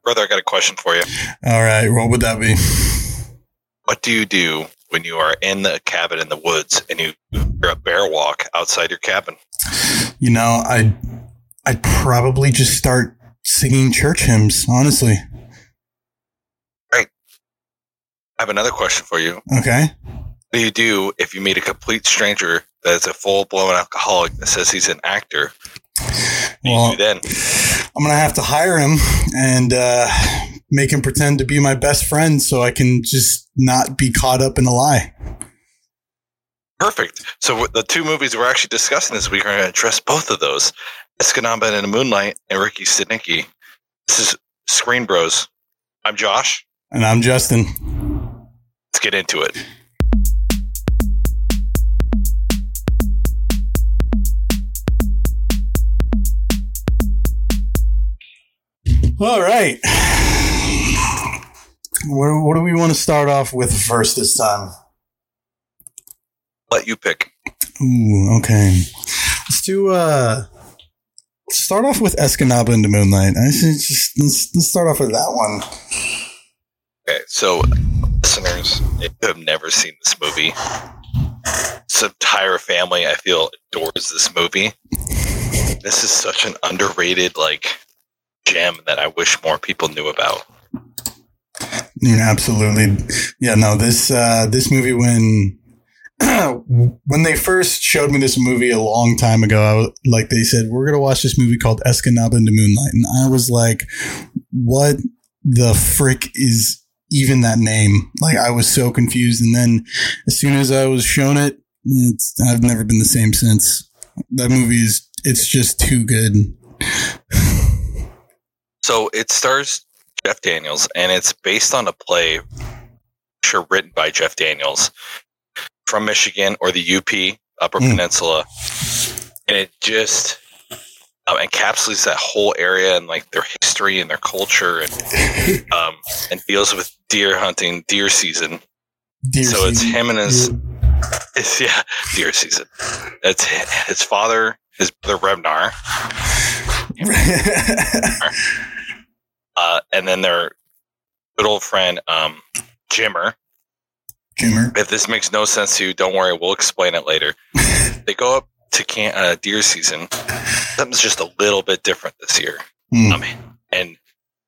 Brother, I got a question for you. All right. What would that be? What do you do when you are in the cabin in the woods and you hear a bear walk outside your cabin? You know, I'd probably just start singing church hymns, honestly. Right. I have another question for you. Okay. What do you do if you meet a complete stranger that is a full-blown alcoholic that says he's an actor? What do you do then? I'm going to have to hire him and make him pretend to be my best friend so I can just not be caught up in a lie. Perfect. So the two movies we're actually discussing this week are going to address both of those. Escanaba and Moonlight and Ricky Stenicki. This is Screen Bros. I'm Josh. And I'm Justin. Let's get into it. All right. What do we want to start off with first this time? Let you pick. Ooh, okay. Let's start off with Escanaba and the Moonlight. Let's start off with that one. Okay, so listeners, if you have never seen this movie, this entire family, I feel, adores this movie. This is such an underrated, gem that I wish more people knew about. Yeah, absolutely. Yeah, no, this movie, when they first showed me this movie a long time ago, they said, we're going to watch this movie called Escanaba and the Moonlight. And I was like, what the frick is even that name? I was so confused. And then as soon as I was shown it, I've never been the same since. That movie it's just too good. So it stars Jeff Daniels, and it's based on a play written by Jeff Daniels from Michigan or the UP, Upper Peninsula. And it just encapsulates that whole area and their history and their culture and deals with deer hunting, deer season. It's him and deer season. It's his father, his brother Revnar. And then their good old friend, Jimmer. If this makes no sense to you, don't worry. We'll explain it later. They go up to deer season. Something's just a little bit different this year. And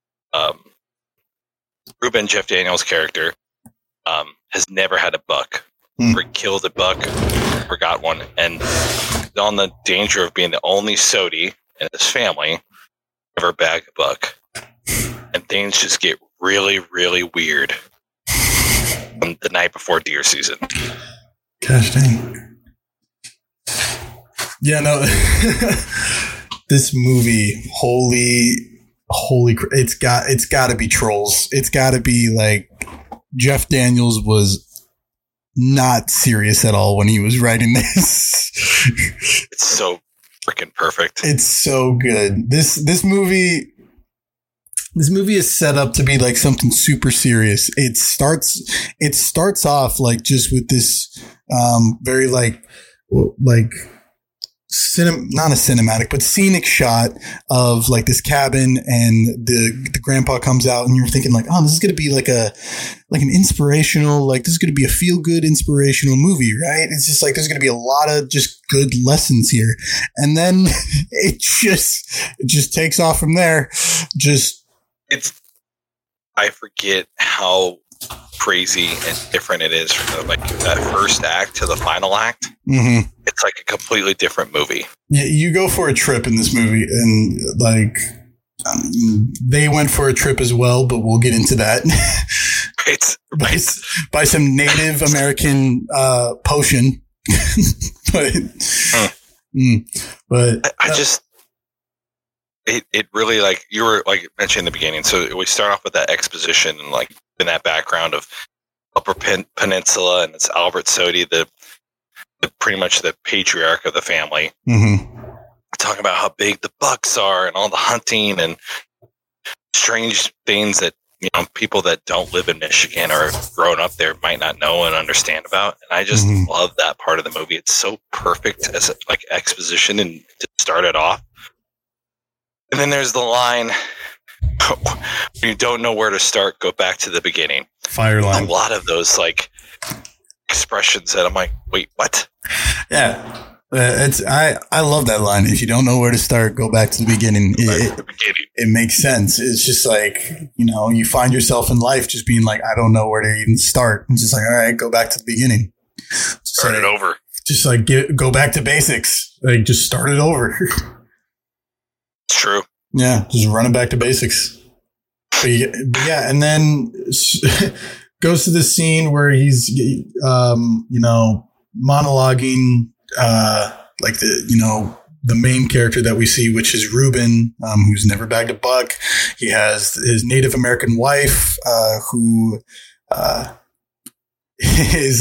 Ruben, Jeff Daniels' character, has never had a buck. Never killed a buck. Never got one. And on the danger of being the only Sodi in his family, never bag a buck. And things just get really, really weird the night before deer season. Gosh dang. Yeah, no. This movie, holy, it's got to be trolls. It's got to be Jeff Daniels was not serious at all when he was writing this. It's so freaking perfect. It's so good. This movie is set up to be something super serious. It starts off just with this very not a cinematic, but scenic shot of this cabin, and the grandpa comes out, and you're thinking oh, this is going to be an inspirational, this is going to be a feel good inspirational movie, right? It's just there's going to be a lot of just good lessons here. And then it just takes off from there. I forget how crazy and different it is from that first act to the final act. Mm-hmm. It's a completely different movie. Yeah, you go for a trip in this movie, and they went for a trip as well, but we'll get into that. By some Native American potion. But I just it really you were mentioning in the beginning. So we start off with that exposition and in that background of Upper Peninsula, and it's Albert Sodi, the pretty much the patriarch of the family. Mm-hmm. Talking about how big the bucks are and all the hunting and strange things that people that don't live in Michigan or have grown up there might not know and understand about. And I just love that part of the movie. It's so perfect as exposition and to start it off. And then there's the line, when you don't know where to start, go back to the beginning. Fire line. A lot of those like expressions that I'm like, wait, what? Yeah. I love that line. If you don't know where to start, go back to the beginning. It makes sense. It's just like, you find yourself in life just being like, I don't know where to even start. It's just like, all right, go back to the beginning. Start it over. Just like go back to basics. Like just start it over. It's true. Yeah, just run it back to basics. But yeah, and then goes to the scene where he's, monologuing, like the main character that we see, which is Ruben, who's never bagged a buck. He has his Native American wife, who is,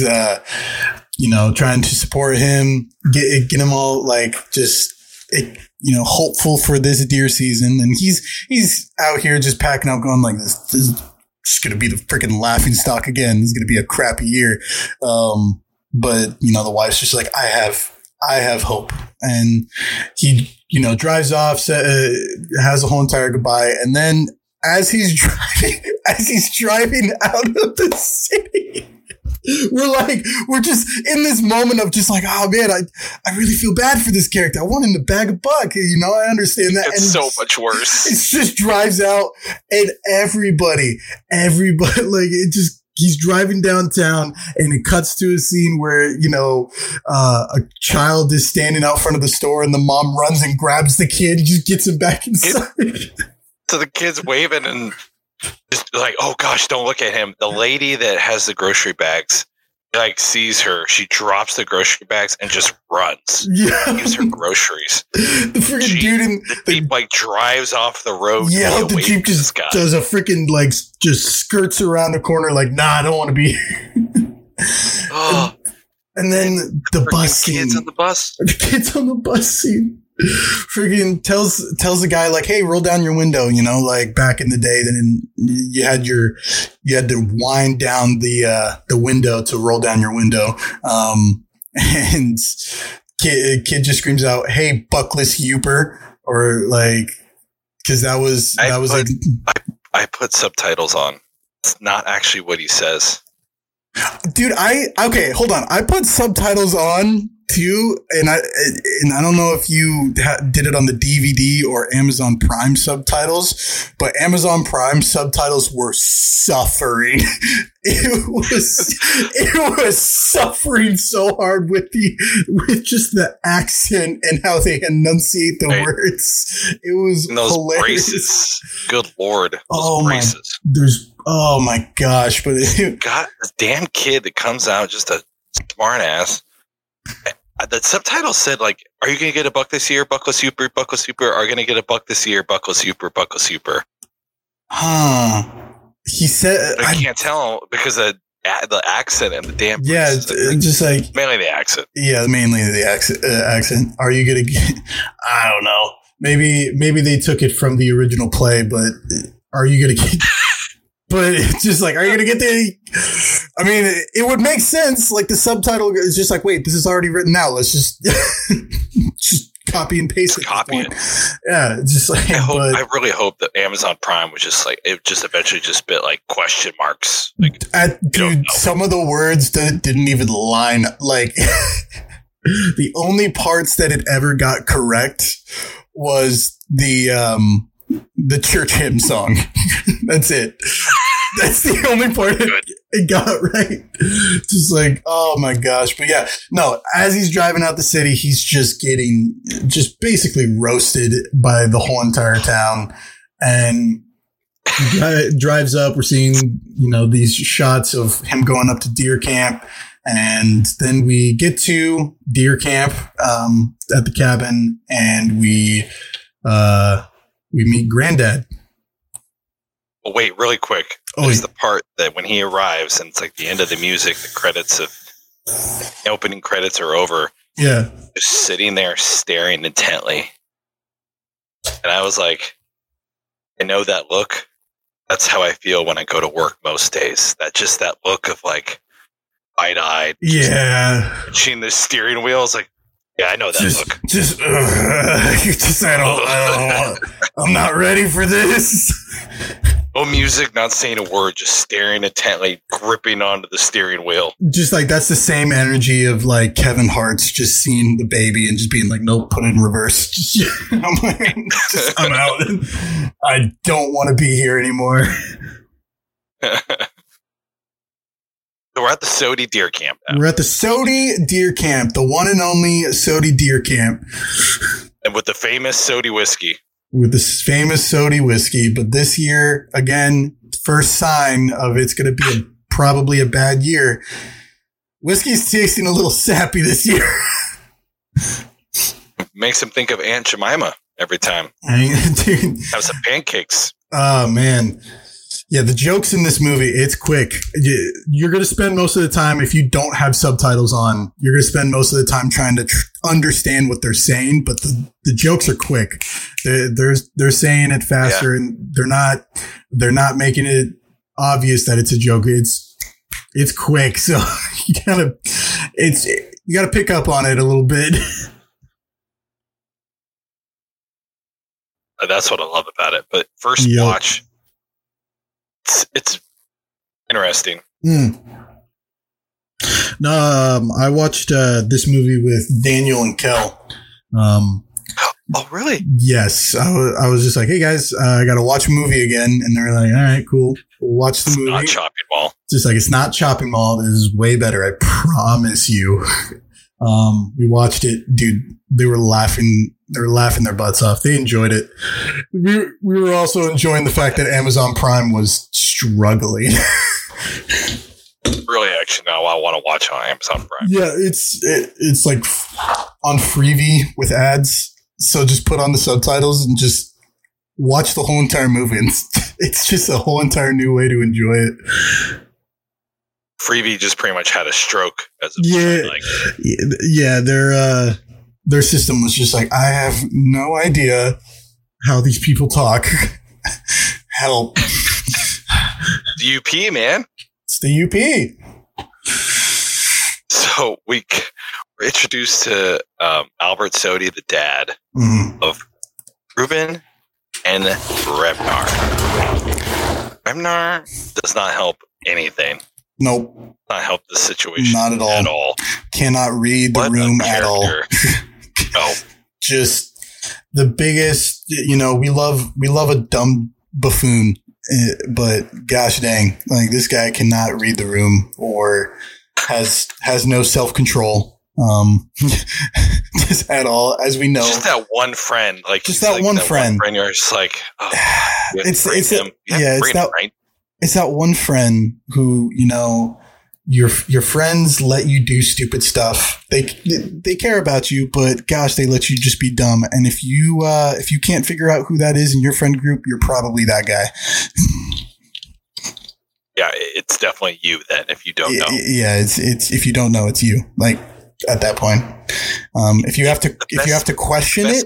trying to support him, get him all like just, hopeful for this deer season. And he's out here just packing up going like, this is just going to be the freaking laughing stock again. This is going to be a crappy year. But the wife's just like, I have hope. And he, drives off, has a whole entire goodbye. And then as he's driving out of the city, we're just in this moment of just like, oh man, I really feel bad for this character. I want him to bag a buck. I understand that. It's so much worse. It just drives out and everybody, like it just, he's driving downtown and it cuts to a scene where, a child is standing out front of the store and the mom runs and grabs the kid, just gets him back inside. So the kid's waving and just like, oh gosh, don't look at him. The lady that has the grocery bags, like sees her, she drops the grocery bags and just runs. Yeah. Gives her groceries. The freaking dude in the Jeep like drives off the road. Yeah, the Jeep just does a freaking like just skirts around the corner like, nah, I don't want to be here. Oh. And then the bus scene. Kids on the bus. The kids on the bus scene. Freaking tells the guy like, hey, roll down your window, like back in the day, then you had to wind down the window to roll down your window. And kid just screams out, hey, buckless youper, or like, cause that was I put subtitles on. It's not actually what he says. Dude, okay, hold on. I put subtitles on too, and I don't know if you did it on the DVD or Amazon Prime subtitles, but Amazon Prime subtitles were suffering. It was suffering so hard with just the accent and how they enunciate the words. It was and those hilarious. Braces. Good Lord. Those braces. Oh my gosh. But God, this damn kid that comes out just a smart ass. The subtitle said, like, are you going to get a buck this year? Buckle super, are you going to get a buck this year? Buckle super. Huh. He said, I can't tell because of the accent and the damn. Yeah, just like mainly the accent. Yeah, mainly the accent. Are you going to get, I don't know. Maybe they took it from the original play, but are you going to get, but it's just like, are you going to get I mean, it would make sense. Like the subtitle is just like, wait, this is already written out. Let's just, just copy and paste it. Copy it. Yeah. Just like, I really hope that Amazon Prime was just like, it just eventually just bit like question marks. Like, dude, some of the words that didn't even line. Like the only parts that it ever got correct was the church hymn song. That's it. That's the only part it got right. Just like, oh my gosh. But yeah, no, as he's driving out the city, he's just getting basically roasted by the whole entire town. And he drives up. We're seeing, these shots of him going up to deer camp. And then we get to deer camp at the cabin, and we meet Granddad. Well, wait, really quick. There's the part that when he arrives and it's like the end of the music, the opening credits are over. Yeah. Just sitting there staring intently. And I was like, I know that look. That's how I feel when I go to work most days. That look of like wide-eyed. Yeah. Touching the steering wheel is like, Yeah, I know that look. I'm not ready for this. No music, not saying a word, just staring intently, gripping onto the steering wheel. Just like that's the same energy of like Kevin Hart's just seeing the baby and just being like, nope, put it in reverse. I'm out. I don't want to be here anymore. So we're at the Sodi Deer Camp now. We're at the Sodi Deer Camp, the one and only Sodi Deer Camp. And with the famous Sodi whiskey. With this famous Sodi whiskey. But this year, again, first sign of it's going to be probably a bad year. Whiskey's tasting a little sappy this year. Makes him think of Aunt Jemima every time. Dude. Have some pancakes. Oh, man. Yeah, the jokes in this movie, it's quick. You're going to spend most of the time, if you don't have subtitles on, you're going to spend most of the time trying to understand what they're saying, but the jokes are quick. They're saying it faster, and they're not making it obvious that it's a joke. It's quick, so you gotta pick up on it a little bit. That's what I love about it. But first watch, it's interesting. No, I watched this movie with Daniel and Kel. Oh, really? Yes. I was just like, hey, guys, I got to watch a movie again. And they're like, all right, cool. We'll watch the movie. Not Chopping Mall. Just like, it's not Chopping Mall. This is way better. I promise you. We watched it. Dude, they were laughing. They were laughing their butts off. They enjoyed it. We were also enjoying the fact that Amazon Prime was struggling. Really, actually, now I want to watch on Amazon Prime. Yeah, it's like on Freevee with ads. So just put on the subtitles and just watch the whole entire movie. And it's just a whole entire new way to enjoy it. Freevee just pretty much had a stroke as of their system was just like, I have no idea how these people talk. Help. The UP, man. It's the UP. So we're introduced to Albert Sodi, the dad of Ruben and Remnar. Remnar does not help anything. Nope. Not help the situation. Not at all. At all. Cannot read the room at all. No. Just the biggest, we love a dumb buffoon, but gosh dang, like this guy cannot read the room or has no self-control. Just at all, as we know. Just that one friend, just that one friend. You're just like, oh, it's that one friend who, your friends let you do stupid stuff. They care about you, but gosh, they let you just be dumb. And if you can't figure out who that is in your friend group, you're probably that guy. Yeah, it's definitely you then. If you don't know, yeah, it's if you don't know, it's you. Like at that point, if you have to question it.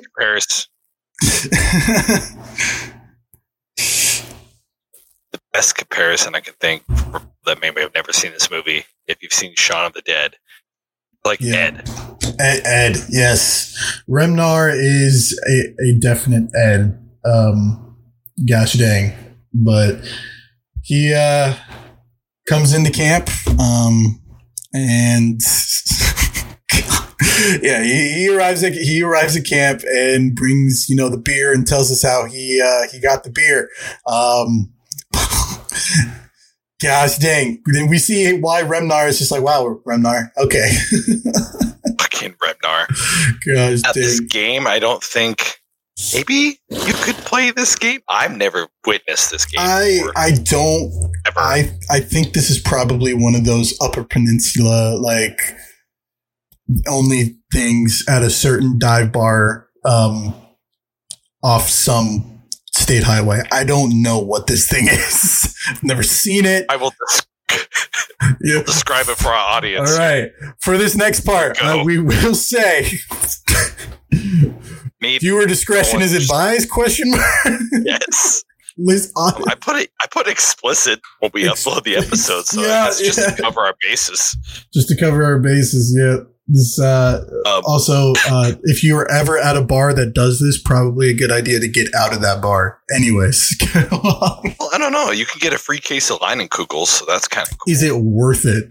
The best comparison I can think that maybe I've never seen this movie. If you've seen Shaun of the Dead, Ed. Ed, yes. Remnar is a definite Ed. Gosh dang. But he comes into camp and yeah, he arrives at camp and brings, the beer and tells us how he got the beer. Gosh dang. Then we see why Remnar is just like, wow, Remnar. Okay. Fucking Remnar. Gosh dang. This game, I don't think maybe you could play this game. I've never witnessed this game before. I don't ever. I think this is probably one of those Upper Peninsula, only things at a certain dive bar off some state highway. I don't know what this thing is. I've never seen it. I will describe it for our audience. All right. For this next part, we will say viewer discretion is advised, question mark? Yes. I put explicit when we upload the episode, so that's just to cover our bases. Just to cover our bases, yeah. This also, if you are ever at a bar that does this, probably a good idea to get out of that bar. Anyways, well, I don't know. You can get a free case of Leinenkugels, so that's kind of cool. Is it worth it?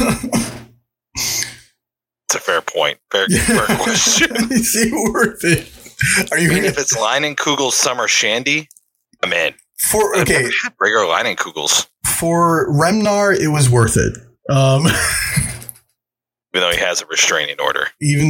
It's a fair point. Fair question. Is it worth it? Are you? If it's Leinenkugels Summer Shandy, I'm in. I've never had regular Leinenkugels. For Remnar, it was worth it. Even though he has a restraining order.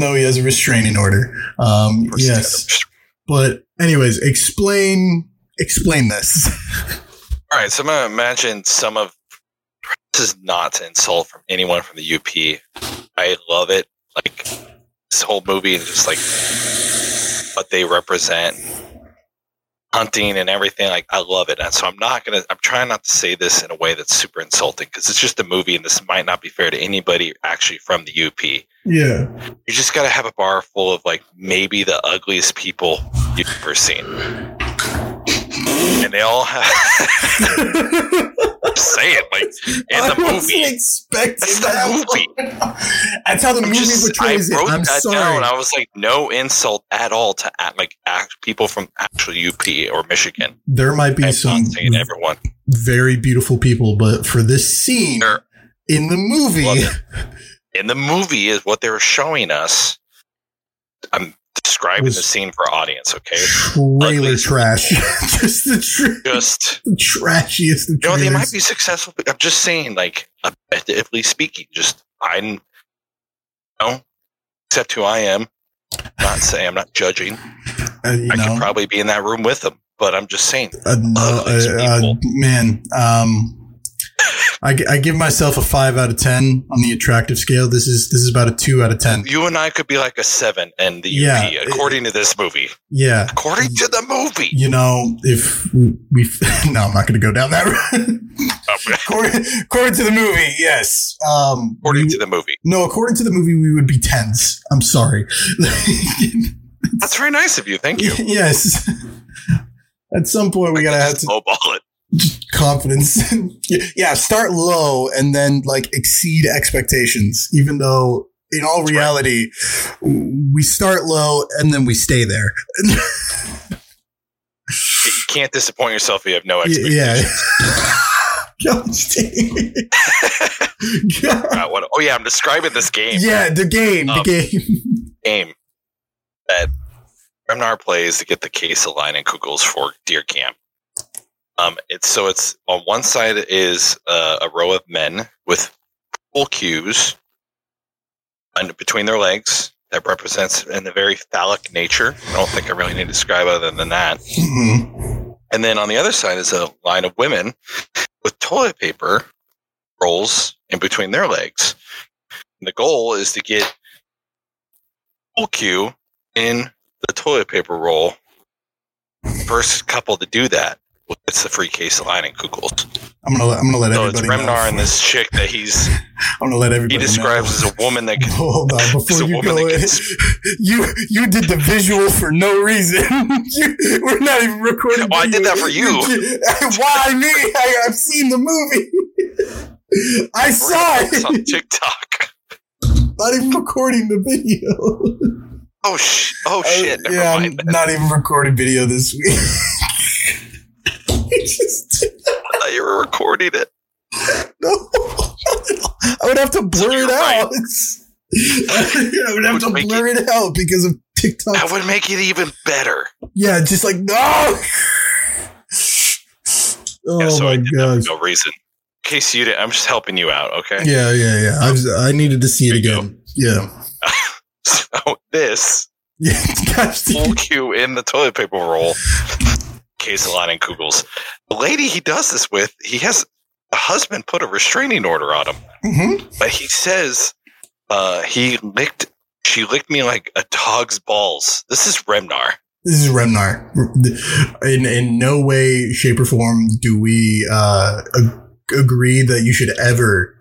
Yes. But anyways, explain this. All right. So I'm going to imagine this is not to insult from anyone from the UP. I love it. Like this whole movie and just like what they represent. Hunting and everything, like I love it, and so I'm trying not to say this in a way that's super insulting because it's just a movie, and this might not be fair to anybody actually from the UP. Yeah, you just got to have a bar full of like maybe the ugliest people you've ever seen, and they all have. Say it like in the movie. That's the movie. That's how the movie portrays it. I'm sorry. Down. I was like, no insult at all to people from actual UP or Michigan. There might be some everyone very beautiful people, but for this scene in the movie is what they were showing us. I'm describing the scene for our audience, okay? Trailer trash. just the trashiest of trailers. They might be successful, but I'm just saying, like, objectively speaking, I accept who I am. Not saying I'm not judging. I could probably be in that room with them, but I'm just saying. I give myself a 5 out of 10 on the attractive scale. This is about a 2 out of 10. You and I could be like a 7 in the UP, according to this movie. Yeah. According to the movie. If we... No, I'm not going to go down that road. According to the movie, yes. According to the movie. No, according to the movie, we would be 10s. I'm sorry. That's very nice of you. Thank you. Yes. At some point, we got to have to... lowball it. Confidence. Yeah, start low and then like exceed expectations, even though in all reality we start low and then we stay there. You can't disappoint yourself if you have no expectations. Yeah. I'm describing this game. Yeah, the game game that Remnar plays to get the case of Leinenkugels for Deer Camp. It's on one side is a row of men with full cues and between their legs that represents in a very phallic nature. I don't think I really need to describe other than that. Mm-hmm. And then on the other side is a line of women with toilet paper rolls in between their legs. And the goal is to get full cue in the toilet paper roll. First couple to do that. It's the free case of Leinenkugels. I'm gonna let everybody know. So it's Remnar and this chick that I'm gonna let everybody. He describes as a woman that can. Hold on, before you go in, you did the visual for no reason. We're not even recording. Oh, I did that for you. Why me? I've seen the movie. I saw it on TikTok. Not even recording the video. Oh shit! Never mind. I'm not even recording video this week. I thought you were recording it. No, I would have to blur it out. I would have to blur it out because of TikTok. That would make it even better. Yeah, just like no. Oh my god! No reason. In case you didn't, I'm just helping you out. Okay. Yeah. I needed to see it again. Yeah. So this. Yeah. Full cue in the toilet paper roll. Case of Leinenkugels. The lady he does this with, he has a husband put a restraining order on him. Mm-hmm. But he says she licked me like a dog's balls. This is Remnar. In no way, shape, or form do we agree that you should ever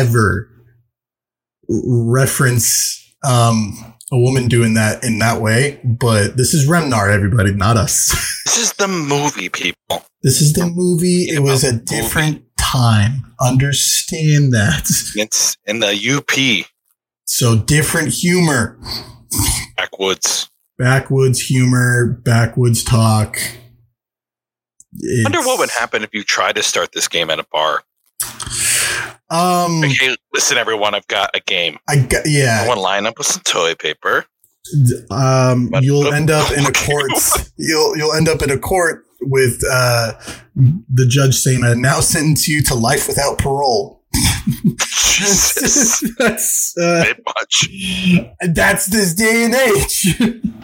reference a woman doing that in that way, but this is Remnar, everybody, not us. This is the movie, people. This is the movie. It was a different time. Understand that. It's in the UP. So different humor. Backwoods humor, backwoods talk. I wonder what would happen if you tried to start this game at a bar. Like, hey, listen, everyone, I've got a game. Everyone line up with some toilet paper. You'll end up in a court. You'll end up in a court with the judge saying, "I now sentence you to life without parole." Jesus, that's bit much. That's this day and age.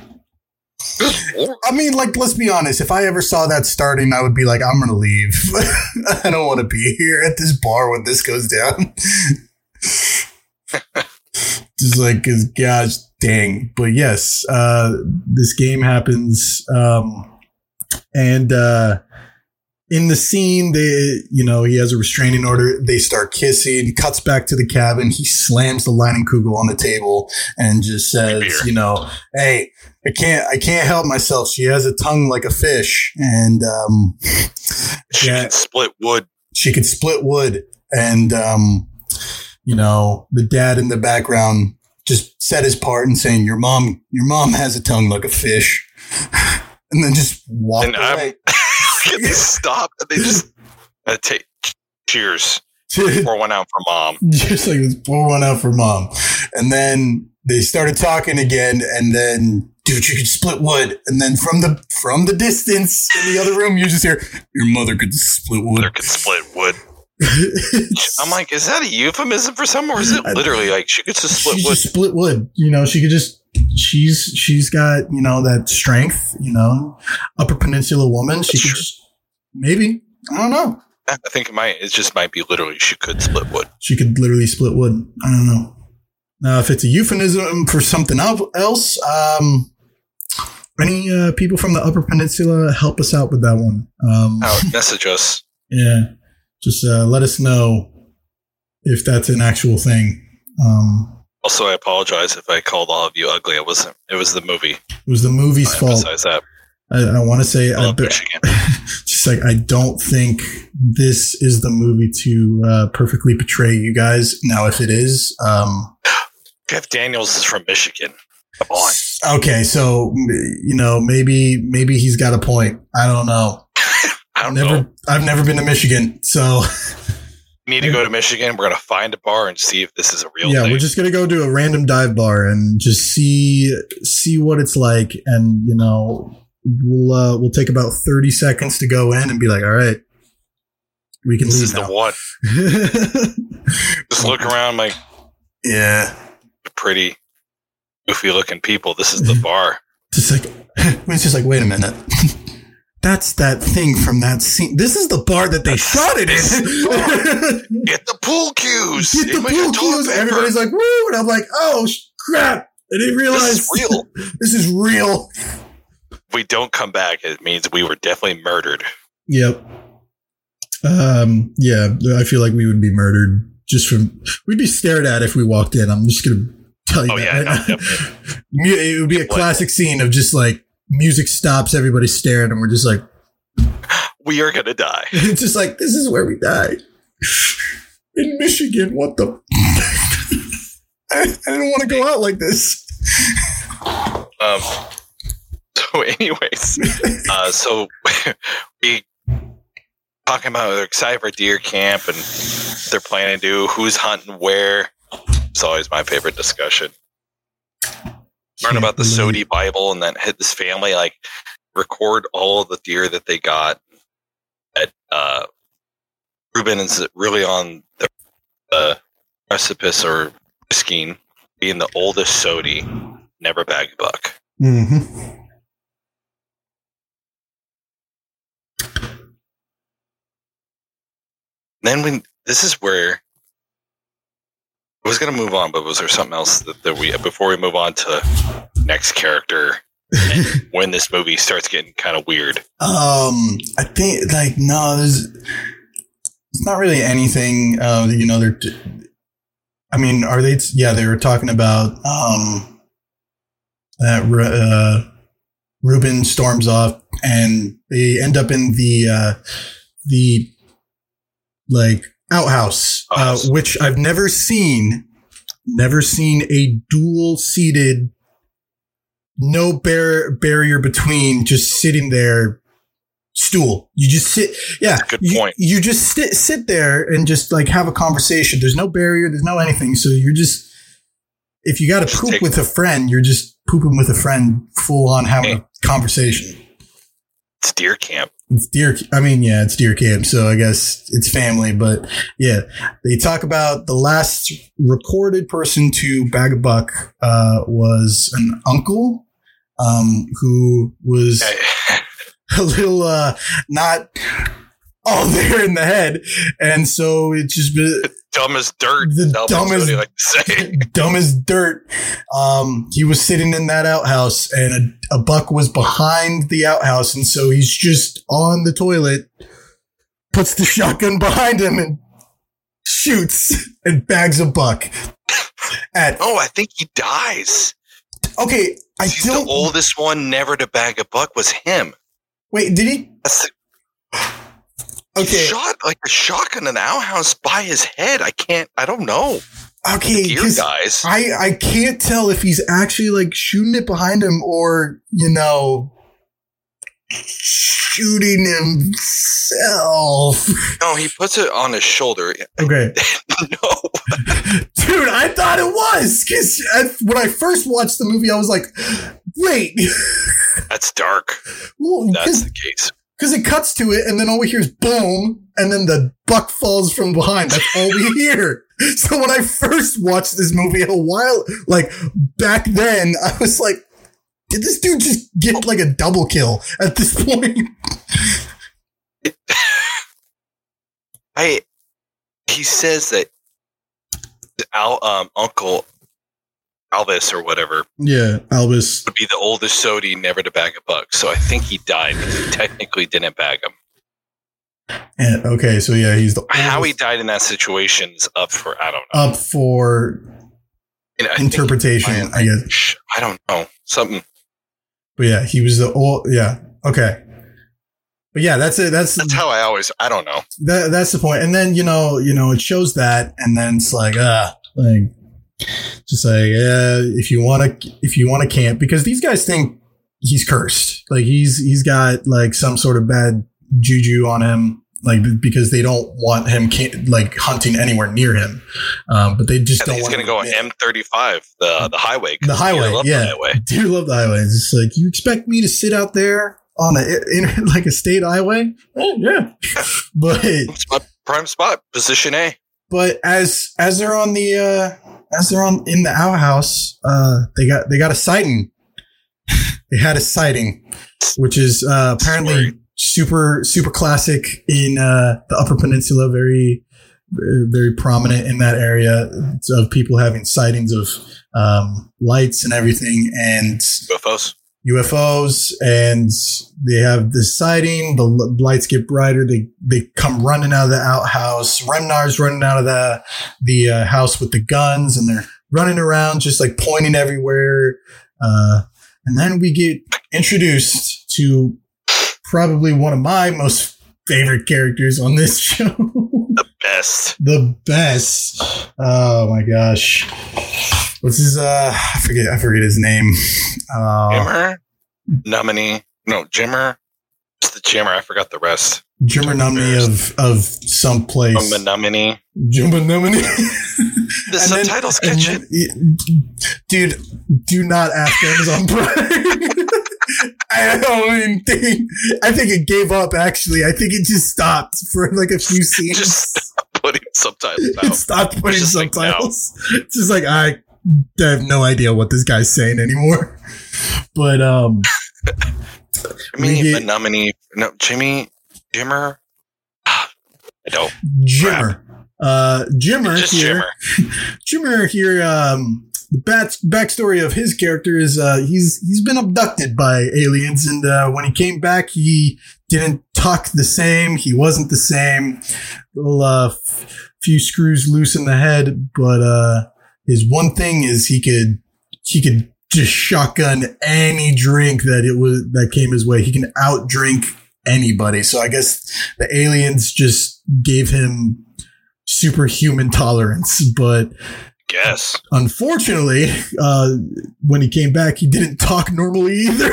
I mean, like, let's be honest. If I ever saw that starting, I would be like, I'm going to leave. I don't want to be here at this bar when this goes down. Just like, gosh dang. But yes, this game happens. And in the scene, he has a restraining order. They start kissing. Cuts back to the cabin. He slams the Leinenkugel on the table and just says, "Hey, I can't help myself. She has a tongue like a fish, and she can split wood. She could split wood." And the dad in the background just said his part in saying, "Your mom has a tongue like a fish," and then just walked away. They stop and they just take cheers. Pour one out for mom. Just like pour one out for mom. And then they started talking again, and then, dude, you could split wood. And then from the distance in the other room, you just hear, "Your mother could split wood." Mother could split wood. I'm like, is that a euphemism for something, or is it literally like she could just split wood? Just split wood. She could just. She's got that strength. Upper Peninsula woman. She could just, maybe, I don't know. I think it just might be literally she could split wood. She could literally split wood. I don't know. Now, if it's a euphemism for something else, any people from the Upper Peninsula, help us out with that one. Message us. Yeah, just let us know if that's an actual thing. Also, I apologize if I called all of you ugly. It wasn't. It was the movie. It was the movie's fault. Emphasize that. I want to say, just like, I don't think this is the movie to perfectly portray you guys. Now, if it is, Jeff Daniels is from Michigan. Come on. Okay, so maybe he's got a point. I don't know. I don't know. I've never been to Michigan, so. We need to go to Michigan. We're going to find a bar and see if this is a real thing. Yeah, we're just going to go to a random dive bar and just see what it's like. And, we'll take about 30 seconds to go in and be like, all right, we can leave. This is the one. Just look around like, yeah, pretty goofy looking people. This is the bar. It's just like, wait a minute. That's that thing from that scene. This is the bar that they shot it in. Get the pool cues. Get the pool cues. Everybody's like, woo. And I'm like, oh, crap. I didn't realize. This is real. This is real. If we don't come back, it means we were definitely murdered. Yep. Yeah, I feel like we would be murdered we'd be stared at if we walked in. I'm just going to tell you that. Yeah, it would be a classic scene of just like, music stops, everybody's staring, and we're just like, we are gonna die. It's just like, this is where we die. In Michigan, what the? I didn't want to go out like this. So anyways, so we talking about they're excited for deer camp and they're planning to do who's hunting where. It's always my favorite discussion. Learn about the Sodi Bible and then hit this family, like record all of the deer that they got. At Reuben is really on the precipice or risking being the oldest Sodi, never bag a buck. Mm-hmm. Then this is where I was going to move on, but was there something else that we, before we move on to next character, when this movie starts getting kind of weird? I think no, it's not really anything. Are they? Yeah, they were talking about that Reuben storms off, and they end up in the outhouse, which I've never seen. never seen a dual-seated, no barrier between, just sitting there stool. You just sit. Yeah, good point. You just sit there and just like have a conversation. There's no barrier. There's no anything. So you're just, if you got to poop with a friend, you're just pooping with a friend, full on having a conversation. It's deer camp. It's deer camp. So I guess it's family, but yeah, they talk about the last recorded person to bag a buck was an uncle who was a little not all there in the head, and so it just dumb as dirt. Dumb as dirt. He was sitting in that outhouse, and a buck was behind the outhouse, and so he's just on the toilet, puts the shotgun behind him, and shoots and bags a buck. I think he dies. Okay, the oldest one never to bag a buck was him. Wait, did he? Okay. He shot like a shotgun in an outhouse by his head. I don't know. Okay, because guys, I can't tell if he's actually like shooting it behind him or, shooting himself. No, he puts it on his shoulder. Okay. No. Dude, I thought it was, because when I first watched the movie, I was like, wait. That's dark. Well, that's the case. Because it cuts to it, and then all we hear is boom, and then the buck falls from behind. That's all we hear. So when I first watched this movie back then, I was like, did this dude just get like a double kill at this point? He says that Uncle Alvis or whatever. Yeah, Alvis would be the oldest Sodi never to bag a buck. So I think he died because he technically didn't bag him. And okay, so yeah, he's the oldest. How he died in that situation is up for, I don't know. Up for interpretation, I guess. I don't know. Something. But yeah, he was the old. Yeah. Okay. But yeah, that's it. That's how I don't know. That's the point. And then, it shows that, and then it's like, just like, if you want to camp, because these guys think he's cursed. Like he's got like some sort of bad juju on him, like, because they don't want him hunting anywhere near him. But they just don't want. He's going to go on M35, the highway. The highway, yeah. Deer love the highway. It's just like, you expect me to sit out there on a state highway? Oh, yeah. But it's my prime spot, position A. But as they're on the in the outhouse, they got a sighting. They had a sighting, which is apparently super classic in the Upper Peninsula. Very, very prominent in that area of people having sightings of lights and everything, and UFOs, and they have this sighting. The lights get brighter. They come running out of the outhouse. Remnar's running out of the house with the guns, and they're running around just like pointing everywhere. And then we get introduced to probably one of my most favorite characters on this show. The best. Oh my gosh. What's his I forget his name. Jimmer? Nominee. No, Jimmer. It's the Jimmer. I forgot the rest. Jimmer Nominee of some place. Jimmer Nominee. The subtitles catch it. Dude, do not ask Amazon Prime. I think it gave up, actually. I think it just stopped for like a few scenes. Just stopped putting subtitles out. It stopped putting subtitles. Like, no. It's just like, I have no idea what this guy's saying anymore. But Nominee. No, Jimmer. I don't. Jimmer. Jimmer here. The backstory of his character is he's been abducted by aliens, and when he came back, he didn't talk the same. He wasn't the same. Little few screws loose in the head, but his one thing is he could just shotgun any drink that came his way. He can outdrink anybody. So I guess the aliens just gave him superhuman tolerance, but guess. Unfortunately, when he came back, he didn't talk normally either.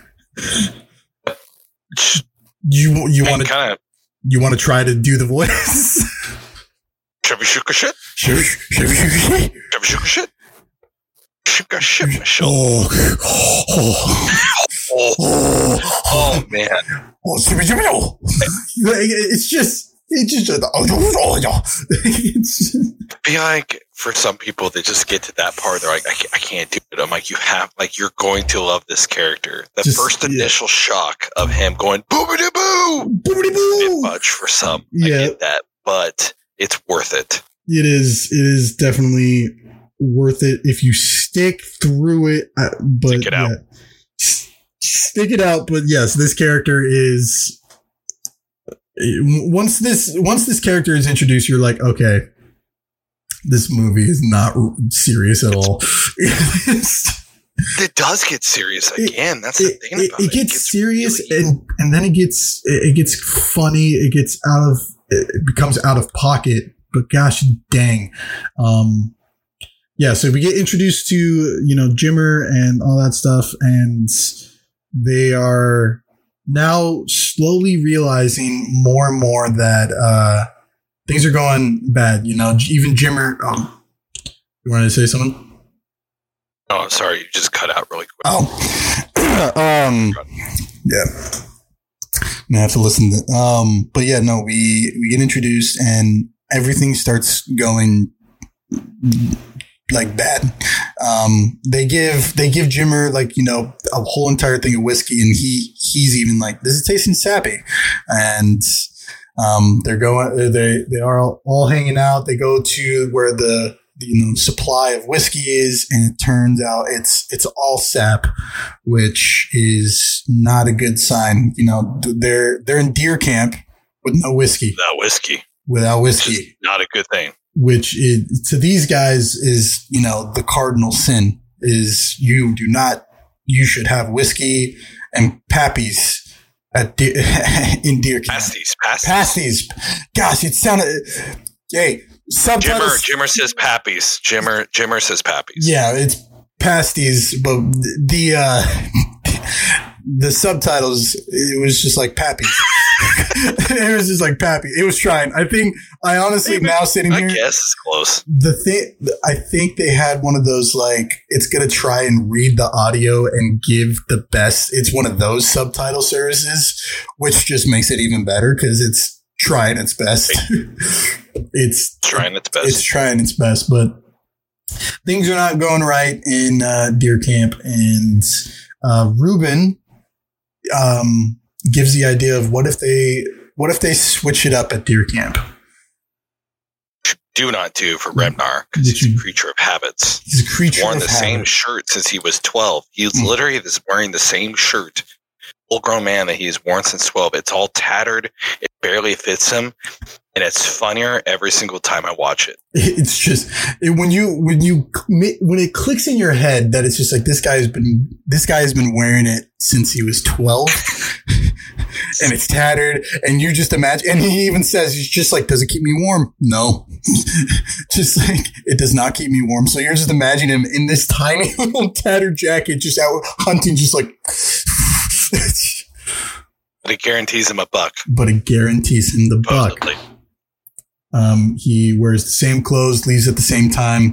You want to try to do the voice? Chevy Shuka shit. Chevy Shuka shit. Shuka shit, Michelle. Oh man. It's just be like, for some people they just get to that part, they're like, I can't do it. I'm like, you're going to love this character. The first initial shock of him going boobity boo, bit much for some. I get that, but it's worth it. It is definitely worth it if you stick through it. But stick it out. Stick it out. But yes, this character is. Once this character is introduced, you're like, okay, this movie is not serious at all. It does get serious again. That's the thing about it. It gets serious, really, and then it gets funny. It becomes out of pocket. But gosh dang, so we get introduced to Jimmer and all that stuff, and they are now slowly realizing more and more that things are going bad. Even Jimmer. You wanted to say something? Oh, I'm sorry. You just cut out really quick. Yeah. I have to listen to but yeah, no, we get introduced and everything starts going like bad. They give Jimmer a whole entire thing of whiskey, and he's even like, this is tasting sappy. And they are all hanging out. They go to where the supply of whiskey is, and it turns out it's all sap, which is not a good sign. They're in deer camp with no whiskey. Without whiskey. Not a good thing. Which to these guys is, the cardinal sin is you should have whiskey and pappies in deer camp. Pasties. Gosh, it sounded, hey, subtitles. Jimmer says pappies. Jimmer says pappies. Yeah, it's pasties, but the subtitles, it was just like pappies. It was just like Pappy. It was trying. I honestly now sitting here. I guess it's close. I think they had one of those, like, it's going to try and read the audio and give the best. It's one of those subtitle services, which just makes it even better because it's trying its best. It's trying its best, but things are not going right in deer camp, and Ruben gives the idea of what if they switch it up at deer camp. Do not do for Remnar, because he's a creature of habits. He's a creature worn the same shirt since he was 12. He's literally wearing the same shirt, full grown man, that he's worn since 12. It's all tattered. It barely fits him, and it's funnier every single time I watch it. It's just when it clicks in your head that it's just like this guy has been wearing it since he was 12. And it's tattered, and you just imagine, and he even says, he's just like, does it keep me warm? No. Just like, it does not keep me warm. So you're just imagining him in this tiny little tattered jacket, just out hunting, just like. But it guarantees him a buck. Buck. He wears the same clothes, leaves at the same time.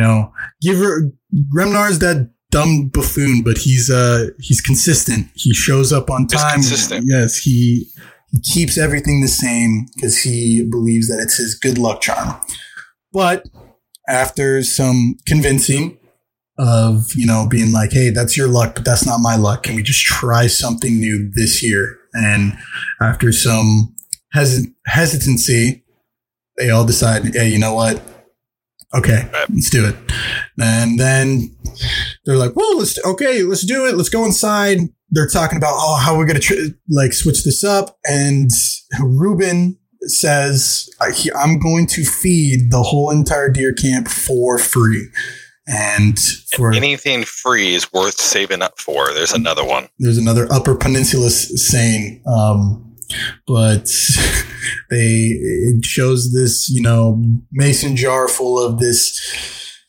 Remnar's that dumb buffoon, but he's consistent. He shows up on time. Yes, he keeps everything the same because he believes that it's his good luck charm. But after some convincing of, being like, hey, that's your luck, but that's not my luck. Can we just try something new this year? And after some hesitancy, they all decide, hey, you know what? Okay, let's do it. And then they're like, well, let's do it. Let's go inside. They're talking about, how we're going to switch this up. And Ruben says, I'm going to feed the whole entire deer camp for free. And for anything free is worth saving up for. There's another one. There's another Upper Peninsula saying, but it shows this, mason jar full of this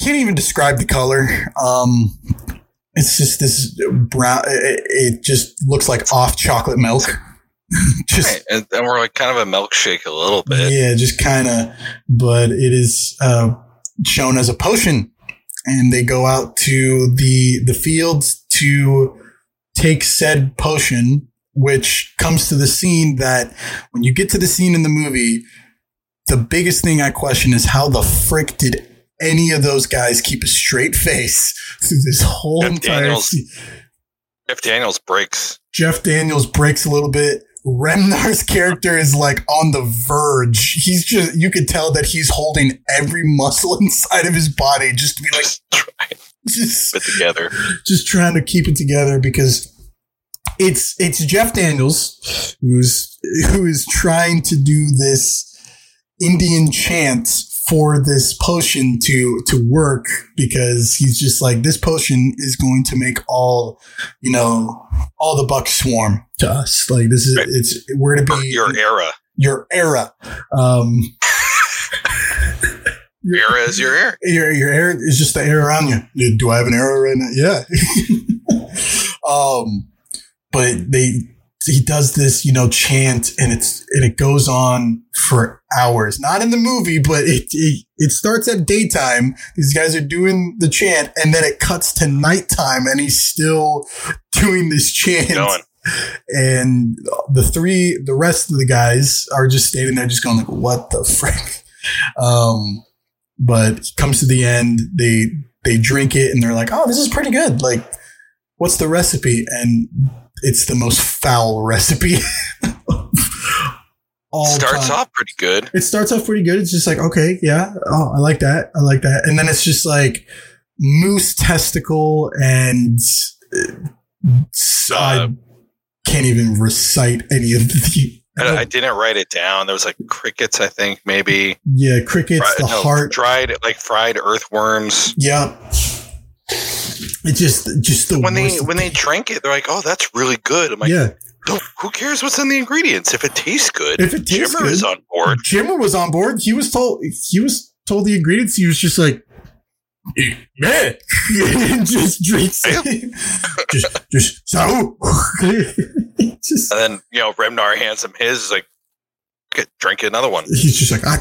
can't even describe the color. It's just this brown. It just looks like off chocolate milk. Just right. And we're like kind of a milkshake a little bit. Yeah, just kind of. But it is shown as a potion, and they go out to the fields to take said potion, which comes to the scene that when you get to the scene in the movie, the biggest thing I question is how the frick did any of those guys keep a straight face through this whole entire scene? Jeff Daniels breaks. Jeff Daniels breaks a little bit. Remnar's character is like on the verge. He's just, you could tell that he's holding every muscle inside of his body just to be like, just put together. Just trying to keep it together because it's Jeff Daniels who is trying to do this Indian chant for this potion to work, because he's just like, this potion is going to make all the bucks swarm to us. Like, this is, right. It's, we're to be your era. Your era. Your era is your air. Your air is just the air around you. Do I have an arrow right now? Yeah. But he does this, chant, and it goes on for hours. Not in the movie, but it starts at daytime. These guys are doing the chant, and then it cuts to nighttime, and he's still doing this chant. And the rest of the guys are just standing there, just going like, "What the frick?" But it comes to the end, they drink it, and they're like, "Oh, this is pretty good. Like, what's the recipe?" And it's the most foul recipe. Starts off pretty good. It starts off pretty good. It's just like, okay, yeah. Oh, I like that. And then it's just like moose testicle, and I can't even recite any of the. I didn't write it down. There was like crickets, I think, maybe. Yeah, crickets, heart. Fried earthworms. Yeah. It's just the when they drank it, they're like, "Oh, that's really good." I'm like, yeah. Who cares what's in the ingredients? If it tastes good, Jimmer is on board. Jimmer was on board. He was told the ingredients. He was just like, "Man," and just drinks it. just so. And then Remnar hands him his. He's like, "Okay, drink another one." He's just like,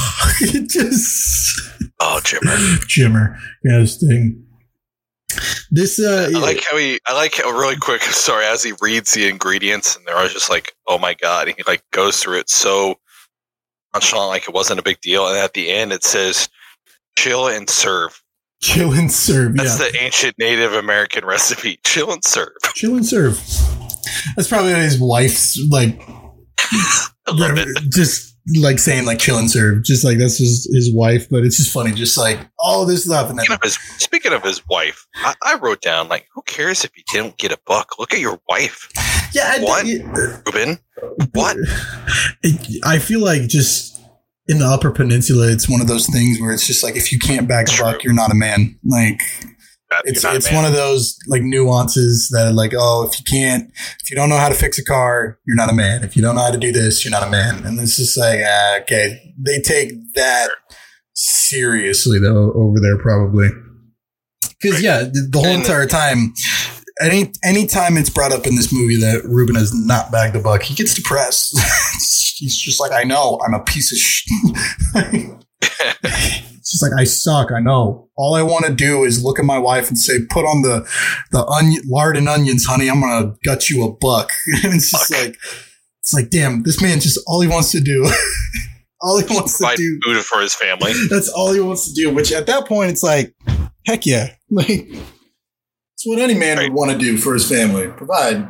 just. Oh, Jimmer, yeah, this thing. This I like how really quick. Sorry, as he reads the ingredients, and they're just like, "Oh my god!" And he like goes through it so nonchalant, like it wasn't a big deal. And at the end, it says, "Chill and serve." Chill and serve. That's the ancient Native American recipe. Chill and serve. Chill and serve. That's probably his wife's like. I love it. Just like saying like chill and serve, just like that's his wife, but it's just funny, just like all this stuff. And then speaking of his wife, I wrote down like, who cares if you didn't get a buck? Look at your wife. Yeah, Ruben. What? I feel like just in the Upper Peninsula, it's one of those things where it's just like, if you can't bag a buck, you're not a man. Like. It's one of those like nuances that are like, oh, if you don't know how to fix a car, you're not a man. If you don't know how to do this, you're not a man. And it's just like, okay, they take that seriously though over there probably. Because the whole entire time, any time it's brought up in this movie that Ruben has not bagged a buck, he gets depressed. He's just like, I know, I'm a piece of shit. It's just like, I suck. I know. All I want to do is look at my wife and say, put on the lard and onions, honey. I'm going to gut you a buck. And it's just like, damn, this man just all he wants to do. All he wants to do. Food for his family. That's all he wants to do, which at that point, it's like, heck yeah. Like, it's what any man would want to do for his family. Provide.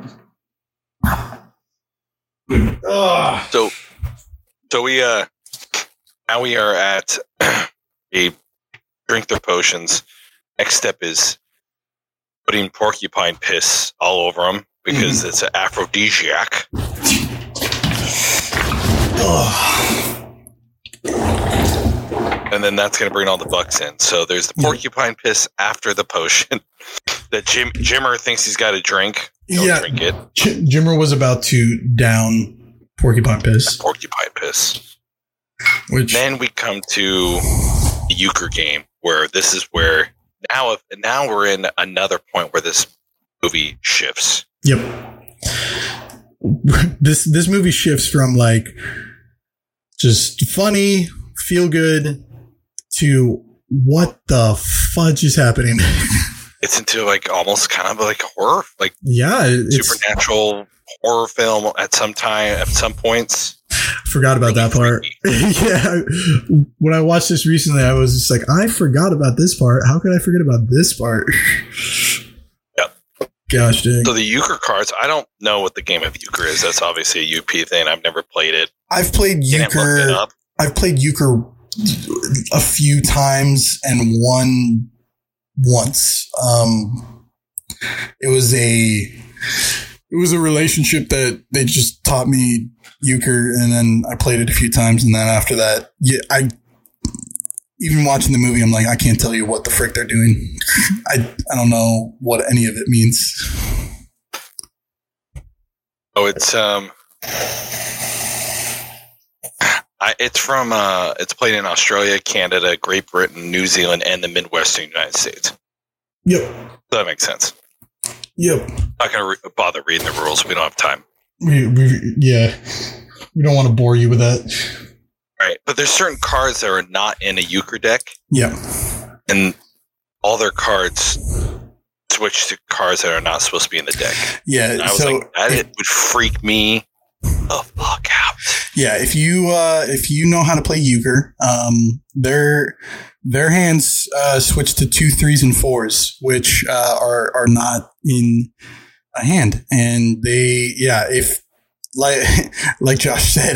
So we, now we are at a drink their potions. Next step is putting porcupine piss all over them because it's an aphrodisiac. And then that's going to bring all the bucks in. So there's the porcupine piss after the potion that Jimmer thinks he's got to drink. He'll drink it. Jimmer was about to down porcupine piss. Then we come to the euchre game. where this is where now we're in another point where this movie shifts. Yep. This movie shifts from like just funny, feel good to what the fudge is happening. It's into like almost kind of like horror, like supernatural horror film at some points. Forgot about that part. Yeah. When I watched this recently, I was just like, I forgot about this part. How could I forget about this part? Yep. Gosh dang. So the euchre cards, I don't know what the game of euchre is. That's obviously a UP thing. I've never played it. I've played euchre. I've played euchre a few times and won once. It was a relationship that they just taught me euchre, and then I played it a few times, and then after that, I even watching the movie, I'm like, I can't tell you what the frick they're doing. I don't know what any of it means. Oh, it's it's played in Australia, Canada, Great Britain, New Zealand, and the Midwestern United States. Yep. That makes sense. Yep. Not going to bother reading the rules. We don't have time. We don't want to bore you with that. Right. But there's certain cards that are not in a euchre deck. Yeah. And all their cards switch to cards that are not supposed to be in the deck. Yeah. And I was like, that would freak me the fuck out. Yeah. If you know how to play euchre, their hands switch to 2, 3s, and 4s, which are not in a hand. And if like Josh said,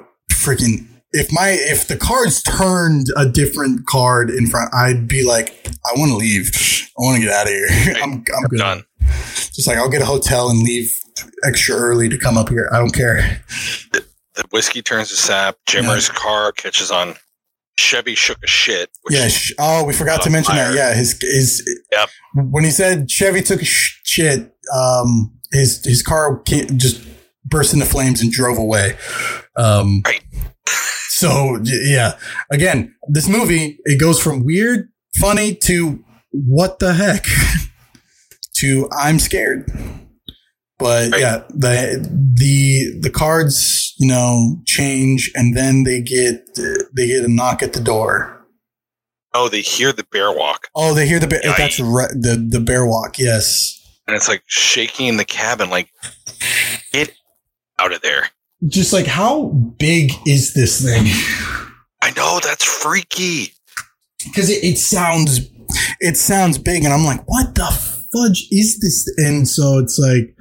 if the cards turned a different card in front, I'd be like, I want to leave. I want to get out of here. I'm good. Done. Just like, I'll get a hotel and leave extra early to come up here. I don't care. The whiskey turns to sap. Jimmer's car catches on. Chevy shook a shit. We forgot to mention that. Yeah, his yep. When he said Chevy took a shit, his car just burst into flames and drove away. Right. So yeah, again, this movie, it goes from weird, funny to what the heck to I'm scared. But right. Yeah, the cards, change, and then they get a knock at the door. Oh, they hear the bear walk. Oh, they hear the bear. That's right. The bear walk. Yes. And it's like shaking the cabin, like, get out of there. Just like, how big is this thing? I know, that's freaky. Because it sounds big, and I'm like, what the fudge is this? And so it's like,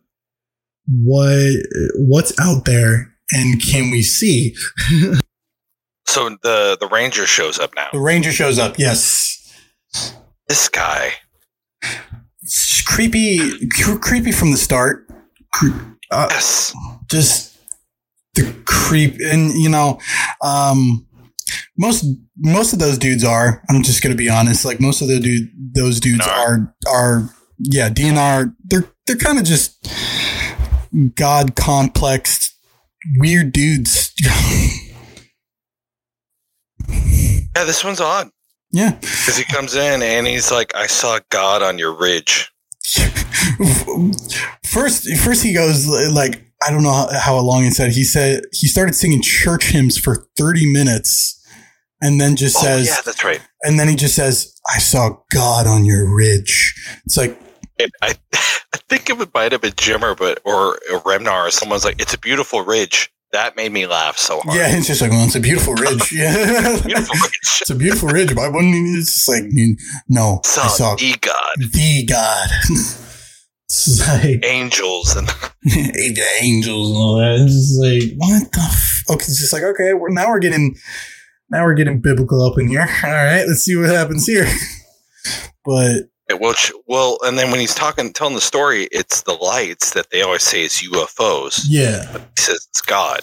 what's out there, and can we see? So the ranger shows up now. The ranger shows up, yes. This guy. It's creepy from the start. Yes. Just the creep, and most of those dudes are. I'm just gonna be honest. Like, most of those dudes are DNR. They're kind of just God complex weird dudes. Yeah, this one's odd. Yeah, because he comes in and he's like, "I saw God on your ridge." First he goes like, I don't know how long he said. He started singing church hymns for 30 minutes, and then just says, "Yeah, that's right." And then he just says, "I saw God on your ridge." It's like, I think it might have been Jimmer, or Remnar, or someone's like, "It's a beautiful ridge." That made me laugh so hard. Yeah, it's just like, well, it's a beautiful ridge. Yeah, beautiful ridge. It's a beautiful ridge. Why wouldn't you? It's just like, no, I saw the God. The God. It's like angels and angels and all that. It's just like, what the? Okay, it's just like, okay, we're getting biblical up in here. All right, let's see what happens here. But well, and then when he's telling the story, it's the lights that they always say is UFOs. Yeah, but he says it's God.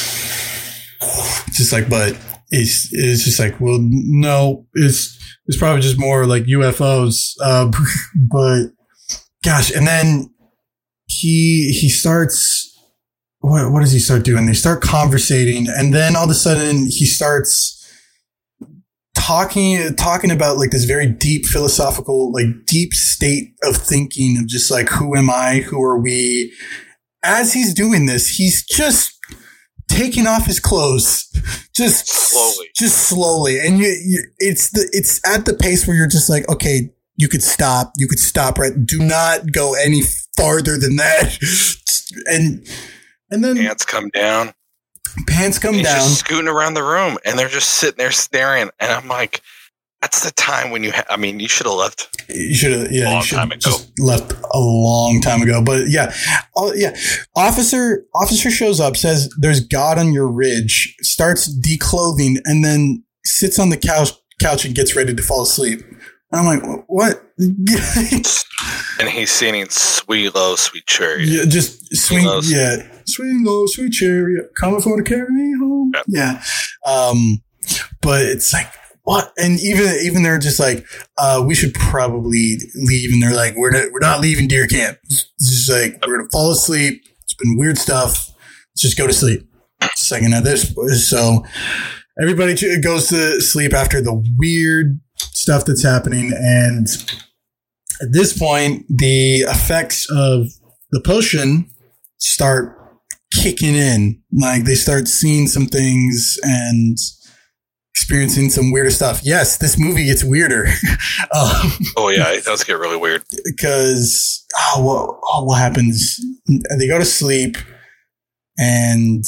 Just like, but it's just like, well, no, it's probably just more like UFOs. But gosh, and then he starts. What does he start doing? They start conversating, and then all of a sudden he starts talking about like this very deep philosophical, like deep state of thinking of just like, who am I? Who are we? As he's doing this, he's just taking off his clothes, just slowly. And it's at the pace where you're just like, okay, you could stop right. Do not go any farther than that. And then pants come down. He's just scooting around the room, and they're just sitting there staring. And I'm like, that's the time when you should have left. You should have, yeah, left a long time ago. But yeah, Officer shows up, says there's God on your ridge, starts declothing, and then sits on the couch and gets ready to fall asleep. And I'm like, what? And he's singing "Sweet Low, Sweet Chariot." Yeah, just swing low, sweet chariot, coming for to carry me home. Yep. Yeah, but it's like, what? And even they're just like, we should probably leave. And they're like, we're not leaving deer camp. It's just like, we're gonna fall asleep. It's been weird stuff. Let's just go to sleep. Second of this, so everybody goes to sleep after the weird stuff that's happening. And at this point, the effects of the potion start kicking in. Like, they start seeing some things and experiencing some weirder stuff. Yes, this movie gets weirder. Oh yeah, it does get really weird. Because what happens? They go to sleep, and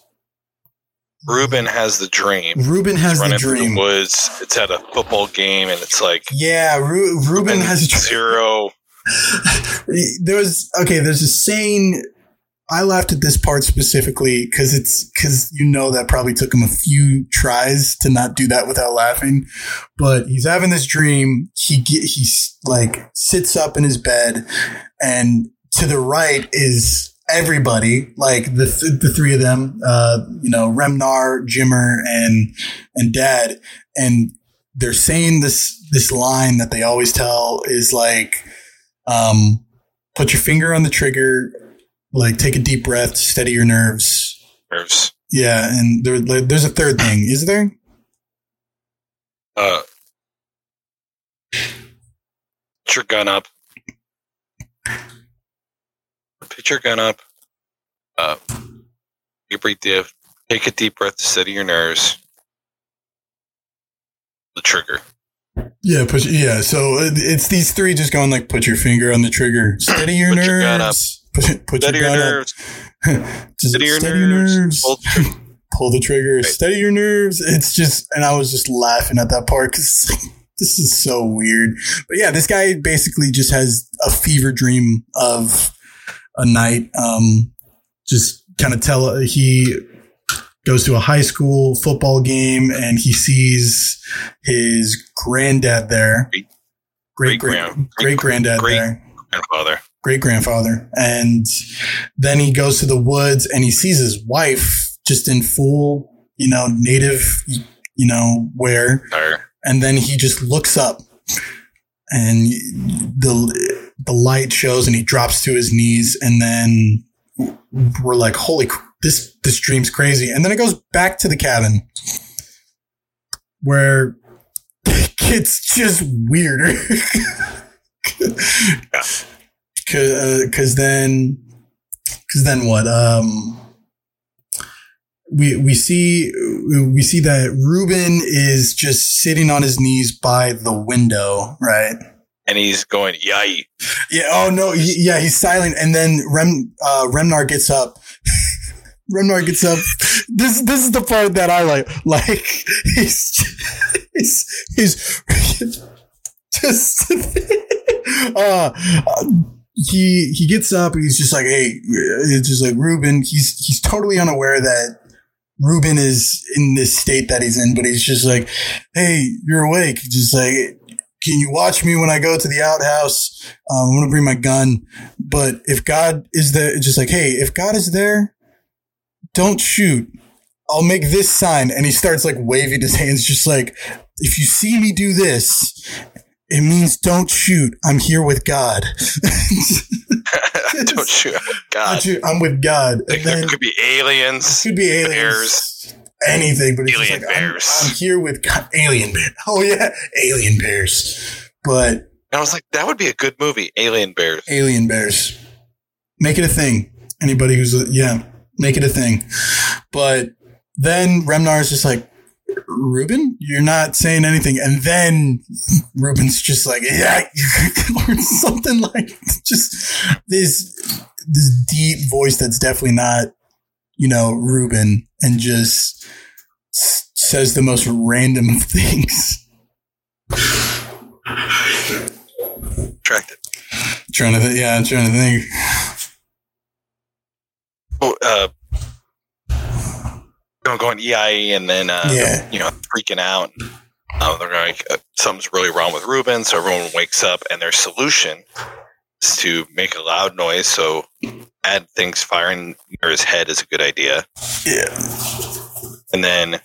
Ruben has the dream. He's running through the woods. It's at a football game, and it's like, yeah, Ruben has zero. There's a saying. I laughed at this part specifically because that probably took him a few tries to not do that without laughing. But he's having this dream. He's like sits up in his bed, and to the right is everybody, like the three of them, Remnar, Jimmer, and Dad, and they're saying this line that they always tell is like, put your finger on the trigger. Like, take a deep breath, steady your nerves. Yeah, and there's a third thing. Is there? Put your gun up. Put your gun up. You breathe deep. Take a deep breath to steady your nerves. The trigger. Yeah, so it's these three just going like, put your finger on the trigger, steady your nerves. Your gun up. Put steady your nerves. Steady your nerves. Pull the trigger. Right. Steady your nerves. It's just, and I was just laughing at that part because this is so weird. But yeah, this guy basically just has a fever dream of a night. Just kind of he goes to a high school football game and he sees his granddad there. Great-granddad there. Great-grandfather. And then he goes to the woods and he sees his wife just in full, native, wear. And then he just looks up and the light shows and he drops to his knees. And then we're like, holy, this dream's crazy. And then it goes back to the cabin where it gets just weirder. Cause then what? We see that Ruben is just sitting on his knees by the window, right? And he's going, yay. Yeah. Oh no. He's silent. And then Remnar gets up. Remnar gets up. This is the part that I like. Like he's just he gets up and he's just like, hey, it's just like Ruben. He's totally unaware that Ruben is in this state that he's in, but he's just like, hey, you're awake. Just like, can you watch me when I go to the outhouse? I'm going to bring my gun. But if God is there, just like, hey, if God is there, don't shoot. I'll make this sign. And he starts like waving his hands, just like, if you see me do this, it means don't shoot. I'm here with God. Don't shoot. I'm with God. I'm with God. Like, there could be aliens. Could be aliens. anything, but it's Alien just like, bears. I'm here with alien bears. Oh yeah, alien bears. But I was like, that would be a good movie, Alien Bears. Alien bears. Make it a thing. Anybody who's, make it a thing. But then Remnar is just like, Ruben, you're not saying anything. And then Ruben's just like, yeah, or something like just this deep voice that's definitely not, Ruben, and just says the most random things. Attracted. I'm trying to think. Oh, going EIE and then, freaking out. They're like, something's really wrong with Ruben. So everyone wakes up and their solution is to make a loud noise. So add things firing near his head is a good idea. Yeah. And then,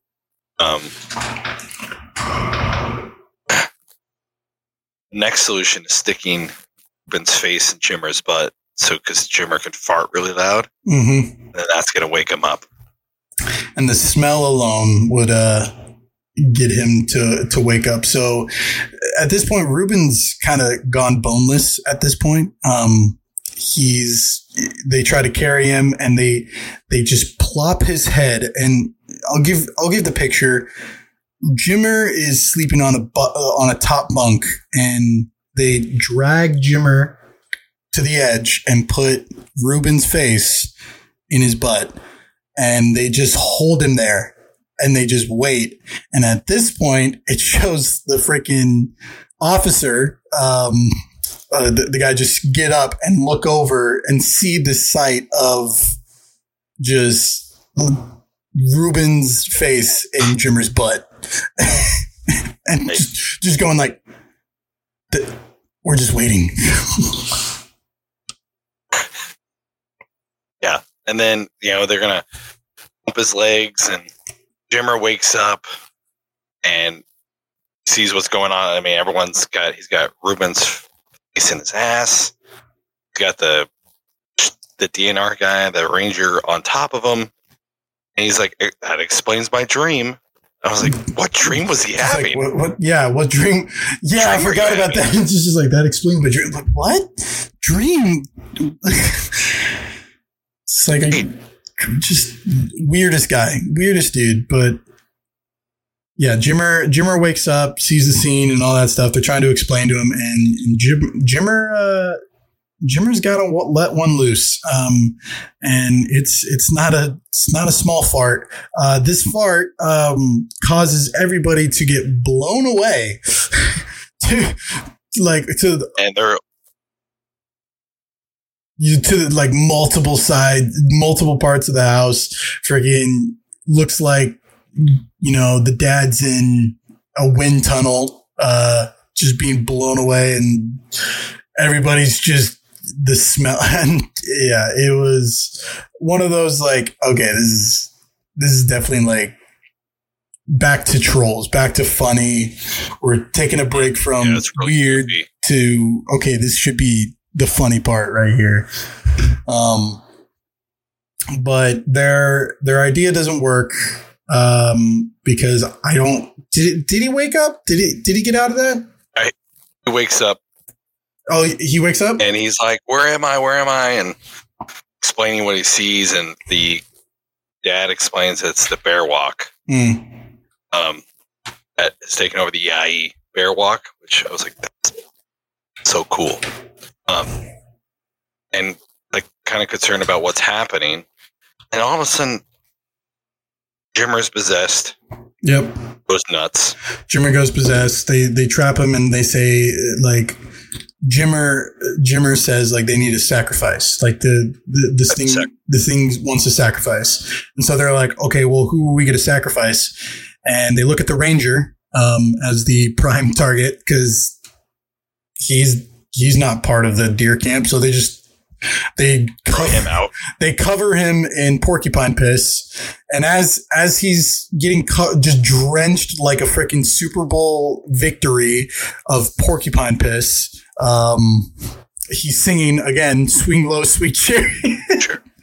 next solution is sticking Ruben's face in Jimmer's butt. So, because Jimmer can fart really loud, and that's going to wake him up. And the smell alone would get him to wake up. So, at this point, Ruben's kind of gone boneless. At this point, they try to carry him, and they just plop his head. And I'll give the picture. Jimmer is sleeping on a top bunk, and they drag Jimmer to the edge and put Ruben's face in his butt, and they just hold him there and they just wait. And at this point, it shows the freaking officer, the guy just get up and look over and see the sight of just Ruben's face in Jimmer's butt. And just going like, we're just waiting. Yeah. And then, they're going to bump his legs, and Jimmer wakes up and sees what's going on. I mean, he's got Ruben's face in his ass. He's got the DNR guy, the ranger on top of him. And he's like, that explains my dream. I was like, what dream was he having? Like, what? Yeah, what dream? Yeah, I forgot about that. It's just like, that explains my dream. Like, what? Dream? It's like, just weirdest dude. But yeah, Jimmer wakes up, sees the scene and all that stuff. They're trying to explain to him, and Jimmer's got to let one loose. And it's not a small fart. This fart, causes everybody to get blown away to multiple parts of the house. Friggin' looks like, the dad's in a wind tunnel, just being blown away, and everybody's just the smell. And yeah, it was one of those like, okay, this is definitely like back to Trolls, back to funny. We're taking a break from really weird goofy to, okay, this should be the funny part right here. But their idea doesn't work, because did he wake up? Did he get out of that? He wakes up. Oh, he wakes up? And he's like, where am I? And explaining what he sees, and the dad explains it's the bear walk. That has taken over the EIE bear walk, which I was like, that's so cool. And like kind of concerned about what's happening. And all of a sudden, Jimmer's possessed. Yep. Goes nuts. Jimmer goes possessed. They trap him, and they say like, Jimmer says like they need a sacrifice. Like the thing wants a sacrifice. And so they're like, okay, well, who are we going to sacrifice? And they look at the ranger, as the prime target, because he's not part of the deer camp. So they cover him in porcupine piss, and as he's getting just drenched like a freaking Super Bowl victory of porcupine piss, he's singing again, "Swing Low, Sweet Cherry."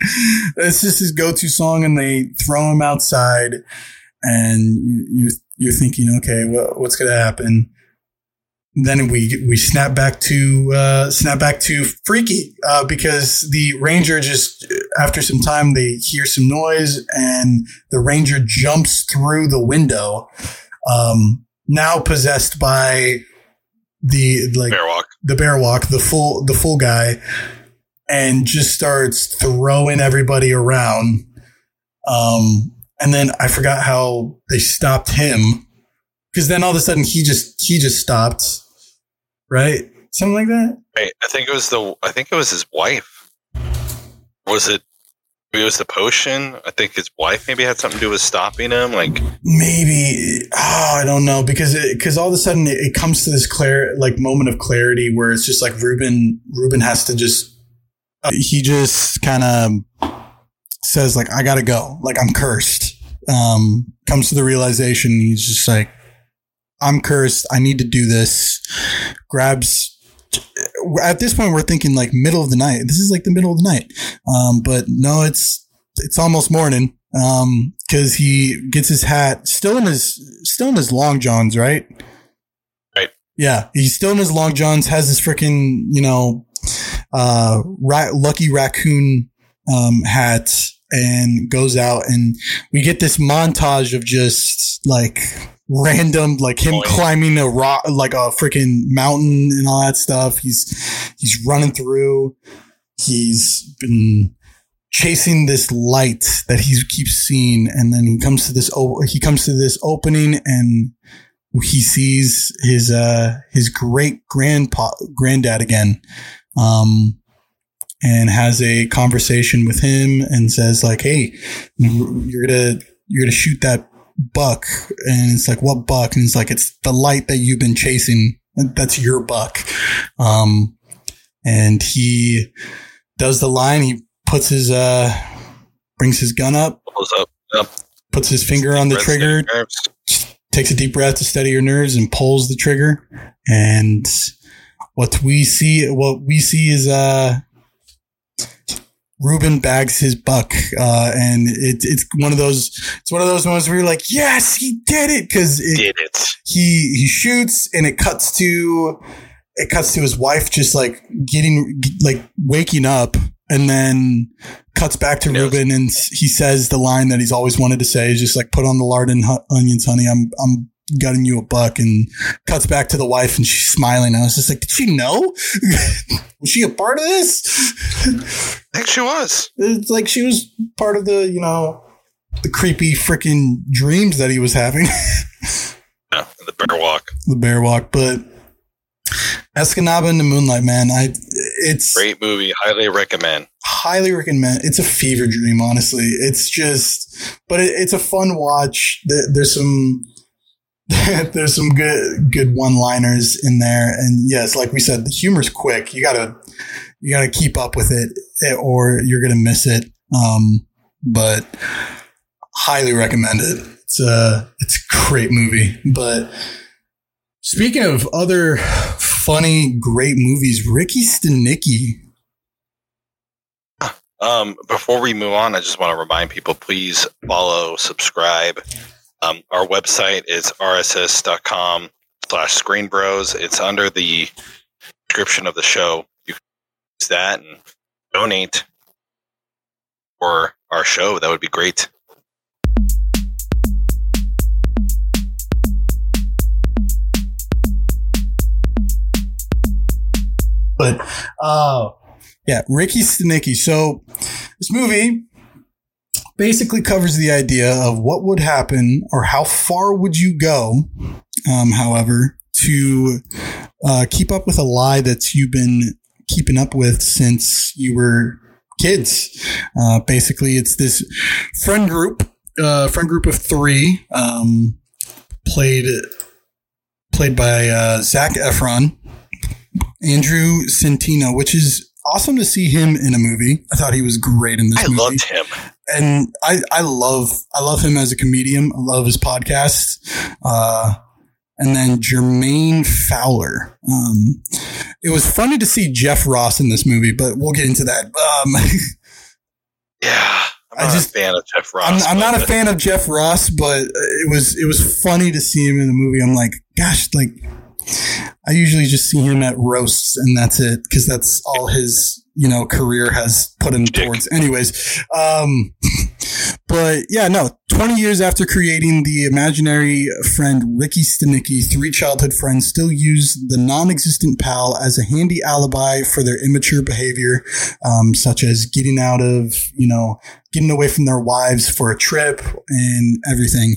It's just his go-to song, and they throw him outside, and you're thinking, okay, what's going to happen? Then we snap back to Freaky, because the ranger just, after some time, they hear some noise, and the ranger jumps through the window, now possessed by the bear walk, the full guy, and just starts throwing everybody around. And then I forgot how they stopped him, because then all of a sudden he just stopped. Right? Something like that? Right. I think it was his wife. Was it? Maybe it was the potion. I think his wife maybe had something to do with stopping him. Like maybe. I don't know, because all of a sudden it comes to this moment of clarity where it's just like Ruben has to just. He just kind of says like, I gotta go. Like, I'm cursed. Comes to the realization. He's just like, I'm cursed. I need to do this. Grabs. At this point, we're thinking like middle of the night. This is like the middle of the night. But no, it's almost morning. Because he gets his hat still in his long johns, right? Right. Yeah, he's still in his long johns. Has this freaking Lucky Raccoon hat, and goes out, and we get this montage of just like random, like him climbing a rock, like a freaking mountain and all that stuff. He's running through. He's been chasing this light that he keeps seeing, and then he comes to this opening, and he sees his great granddad again, and has a conversation with him and says like, "Hey, you're gonna shoot that buck." And it's like, "What buck?" And it's like, "It's the light that you've been chasing. That's your buck." And he does the line. He puts brings his gun up, pulls up, yep. Puts his finger on the trigger, takes a deep breath to steady your nerves, and pulls the trigger. And what we see is Ruben bags his buck, and it's one of those moments where you're like, yes, he did it, because he shoots, and it cuts to his wife just like waking up, and then cuts back to Ruben, and he says the line that he's always wanted to say, is just like, "Put on the lard and onions, honey. I'm gutting you a buck," and cuts back to the wife, and she's smiling. I was just like, did she know? Was she a part of this? I think she was. It's like she was part of the, the creepy freaking dreams that he was having. Yeah, the bear walk. The bear walk. But Escanaba in the Moonlight, man, it's great movie. Highly recommend. Highly recommend. It's a fever dream, honestly. It's just, but it's a fun watch. There's some good one-liners in there, and yes, like we said, the humor's quick. You gotta keep up with it, or you're gonna miss it. But highly recommend it. It's a great movie. But speaking of other funny, great movies, Ricky Stenicki. Before we move on, I just want to remind people, please follow, subscribe. Our website is rss.com/screenbros. It's under the description of the show. You can use that and donate for our show. That would be great. But, yeah, Ricky Stenicki. So this movie basically covers the idea of what would happen, or how far would you go, however, to keep up with a lie that you've been keeping up with since you were kids. Basically, it's this friend group of three, played by Zac Efron, Andrew Centino, which is awesome to see him in a movie. I thought he was great in this movie. I loved him. And I love him as a comedian. I love his podcast. And then Jermaine Fowler. It was funny to see Jeff Ross in this movie, but we'll get into that. Yeah. I'm not a fan of Jeff Ross. I'm not a fan of Jeff Ross, but it was funny to see him in the movie. I'm like, gosh, like I usually just see him at roasts and that's it, because that's all his, career has put him towards. Anyways, but yeah, no, 20 years after creating the imaginary friend Ricky Stenicki, three childhood friends still use the non-existent pal as a handy alibi for their immature behavior, such as getting away from their wives for a trip and everything.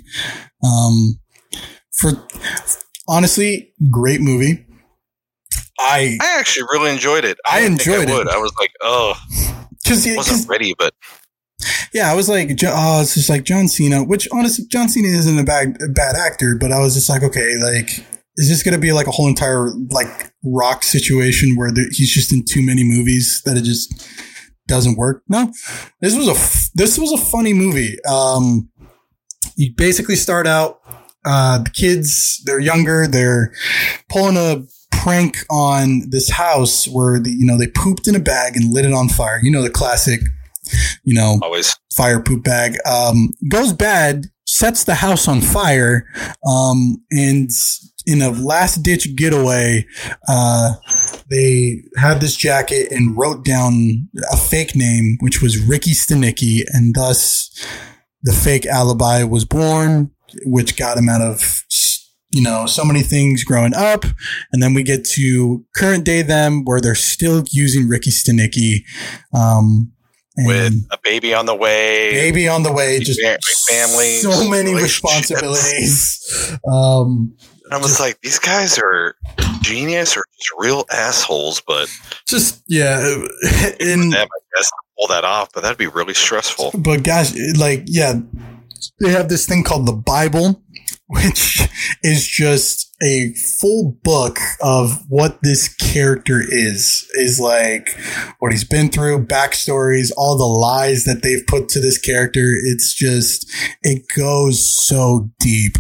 Honestly, great movie. I actually really enjoyed it. I enjoyed it. I was like, oh, I wasn't ready, but yeah, I was like, oh, it's just like John Cena, which honestly, John Cena isn't a bad actor, but I was just like, okay, like, is this going to be like a whole entire like Rock situation where he's just in too many movies that it just doesn't work? No, this was a funny movie. You basically start out, the kids, they're younger, they're pulling a prank on this house where they pooped in a bag and lit it on fire. The classic, always fire poop bag, goes bad, sets the house on fire. And in a last ditch getaway, they had this jacket and wrote down a fake name, which was Ricky Stenicki. And thus the fake alibi was born, which got him out of so many things growing up. And then we get to current day them, where they're still using Ricky Stenicki. With a baby on the way. Just family. So many responsibilities. I was like, these guys are genius or just real assholes, but just, yeah. And them, I guess, pull that off, but that'd be really stressful. But gosh, like, yeah, they have this thing called the Bible, which is just a full book of what this character is like what he's been through, backstories, all the lies that they've put to this character. It's just, it goes so deep.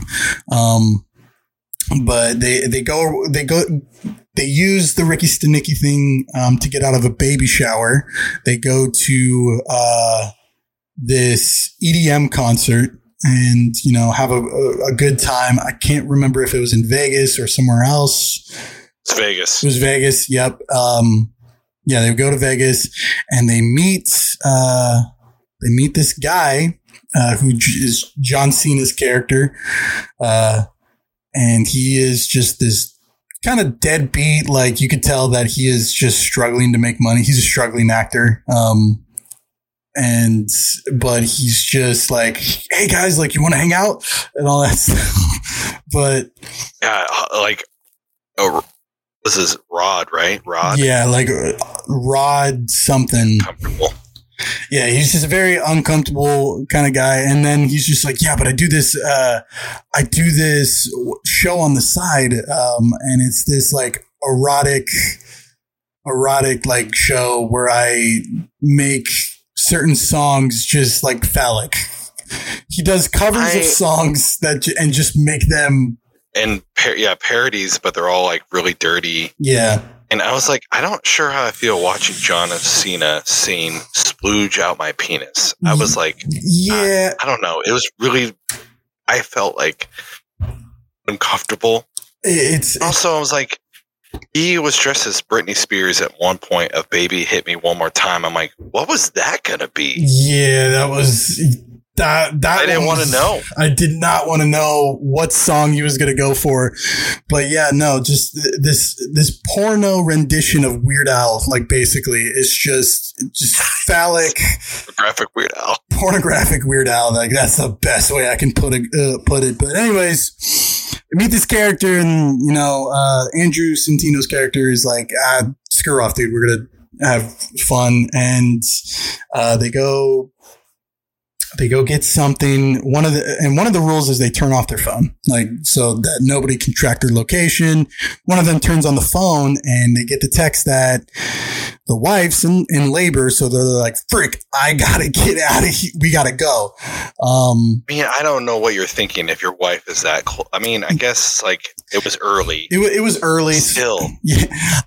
But they use the Ricky Stenicki thing, to get out of a baby shower. They go to, this EDM concert and, have a good time. I can't remember if it was in Vegas or somewhere else. It's Vegas. It was Vegas. Yep. Yeah, they go to Vegas and they meet this guy, who is John Cena's character. And he is just this kind of deadbeat. Like, you could tell that he is just struggling to make money. He's a struggling actor. But he's just like, hey guys, like, you want to hang out and all that stuff. But this is Rod, right? Rod. Yeah. Like Rod something. Comfortable. Yeah. He's just a very uncomfortable kind of guy. And then he's just like, yeah, but I do this show on the side. And it's this like erotic like show where I make certain songs just like phallic. He does covers of songs and just make them parodies, but they're all like really dirty. Yeah. And I was like, I don't sure how I feel watching John Cena sing "Splooge Out My Penis." I was like, yeah, I don't know. It was really, I felt like uncomfortable. Also, I was like, he was dressed as Britney Spears at one point of "Baby Hit Me One More Time." I'm like, what was that gonna be? Yeah, that was that. I didn't want to know. I did not want to know what song he was gonna go for, but yeah, no, just this porno rendition of Weird Al. Like, basically, it's just phallic, pornographic Weird Al. Like, that's the best way I can put it. But anyways, meet this character, and Andrew Centino's character is like, screw off, dude. We're gonna have fun, and they go They go get something. One of the rules is they turn off their phone, like, so that nobody can track their location. One of them turns on the phone and they get the text that the wife's in labor. So they're like, frick, I gotta get out of here. We gotta go. I mean, I don't know what you're thinking if your wife is that close. I mean, I guess like it was early. It was early. Still. Yeah.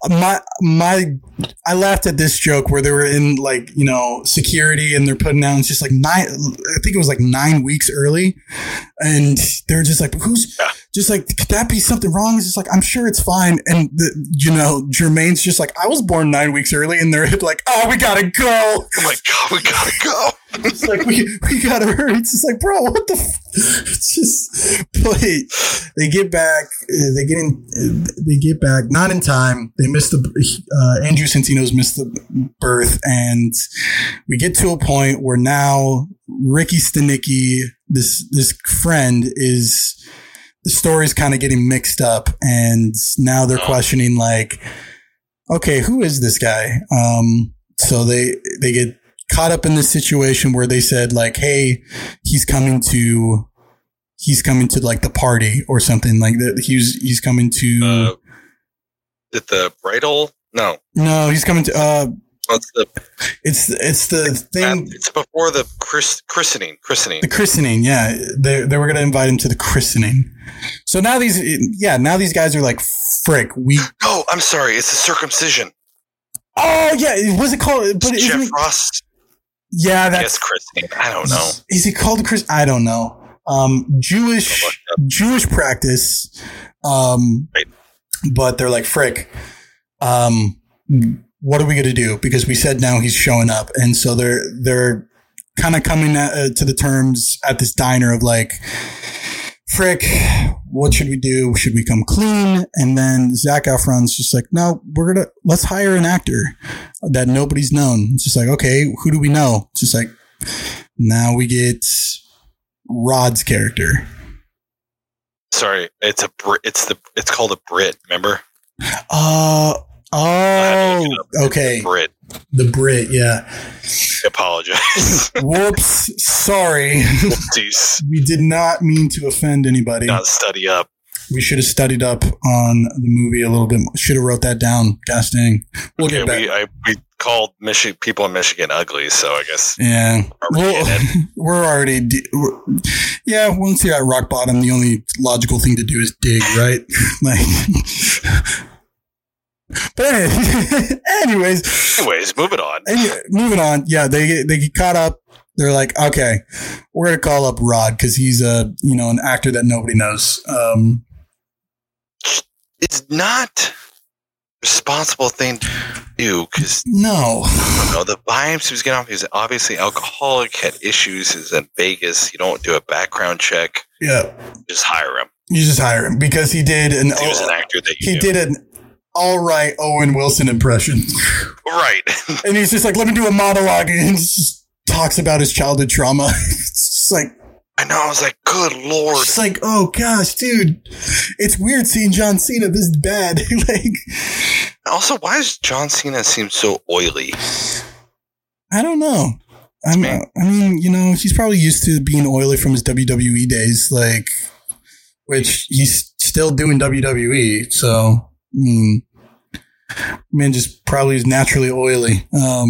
I laughed at this joke where they were in like, you know, security and they're putting out, it's just like I think it was like 9 weeks early. And they're just like, just like, could that be something wrong? It's just like, I'm sure it's fine. And Jermaine's just like, I was born 9 weeks early. And they're like, oh, we gotta go. Oh my God, we gotta go. It's like, we gotta hurry. It's just like, bro, what the it's just, but they get back, they get back, not in time. They miss Andrew Santino's missed the birth. And we get to a point where now Ricky Stenicki, this friend is, the story's kind of getting mixed up. And now they're questioning like, okay, who is this guy? So they get caught up in this situation where they said like, hey, he's coming to like the party or something like that. He's coming to at the bridal. No, he's coming to, what's the, it's the thing. It's before the christening. The christening. Yeah. They were going to invite him to the christening. So now these guys are like, frick, no, I'm sorry. It's the circumcision. Oh yeah. Was it called, but Jeff Ross. Yeah. That's christening. I don't know. Is it called the christening? I don't know. Jewish practice. Right. But they're like, frick, what are we going to do? Because we said now he's showing up. And so they're kind of coming to the terms at this diner of like, frick, what should we do? Should we come clean? And then Zac Efron's just like, no, let's hire an actor that nobody's known. It's just like, okay, who do we know? It's just like, now we get Rod's character. Sorry, it's called a Brit, remember? Okay. The Brit, yeah. I apologize. Whoops, sorry. Whoopsies. We did not mean to offend anybody. Not study up. We should have studied up on the movie a little bit more. Should have wrote that down. Gosh dang. We'll get back. We called people in Michigan ugly, so I guess. Yeah. We're already. Once you're at rock bottom, the only logical thing to do is dig, right? Like. But anyways, moving on. Yeah, they get caught up. They're like, okay, we're gonna call up Rod because he's an actor that nobody knows. It's not a responsible thing to do because the vibes he was getting off. He was obviously alcoholic, had issues. He's in Vegas. You don't do a background check. Yeah, just hire him. You just hire him because he was an actor that he did an all right Owen Wilson impression. Right. And he's just like, let me do a monologue, and he just talks about his childhood trauma. It's just like, I know. I was like, good Lord. It's like, oh gosh, dude, it's weird seeing John Cena this bad. Like, also, why does John Cena seem so oily? I don't know. I mean, he's probably used to being oily from his WWE days, like, which he's still doing WWE. So, man, just probably is naturally oily.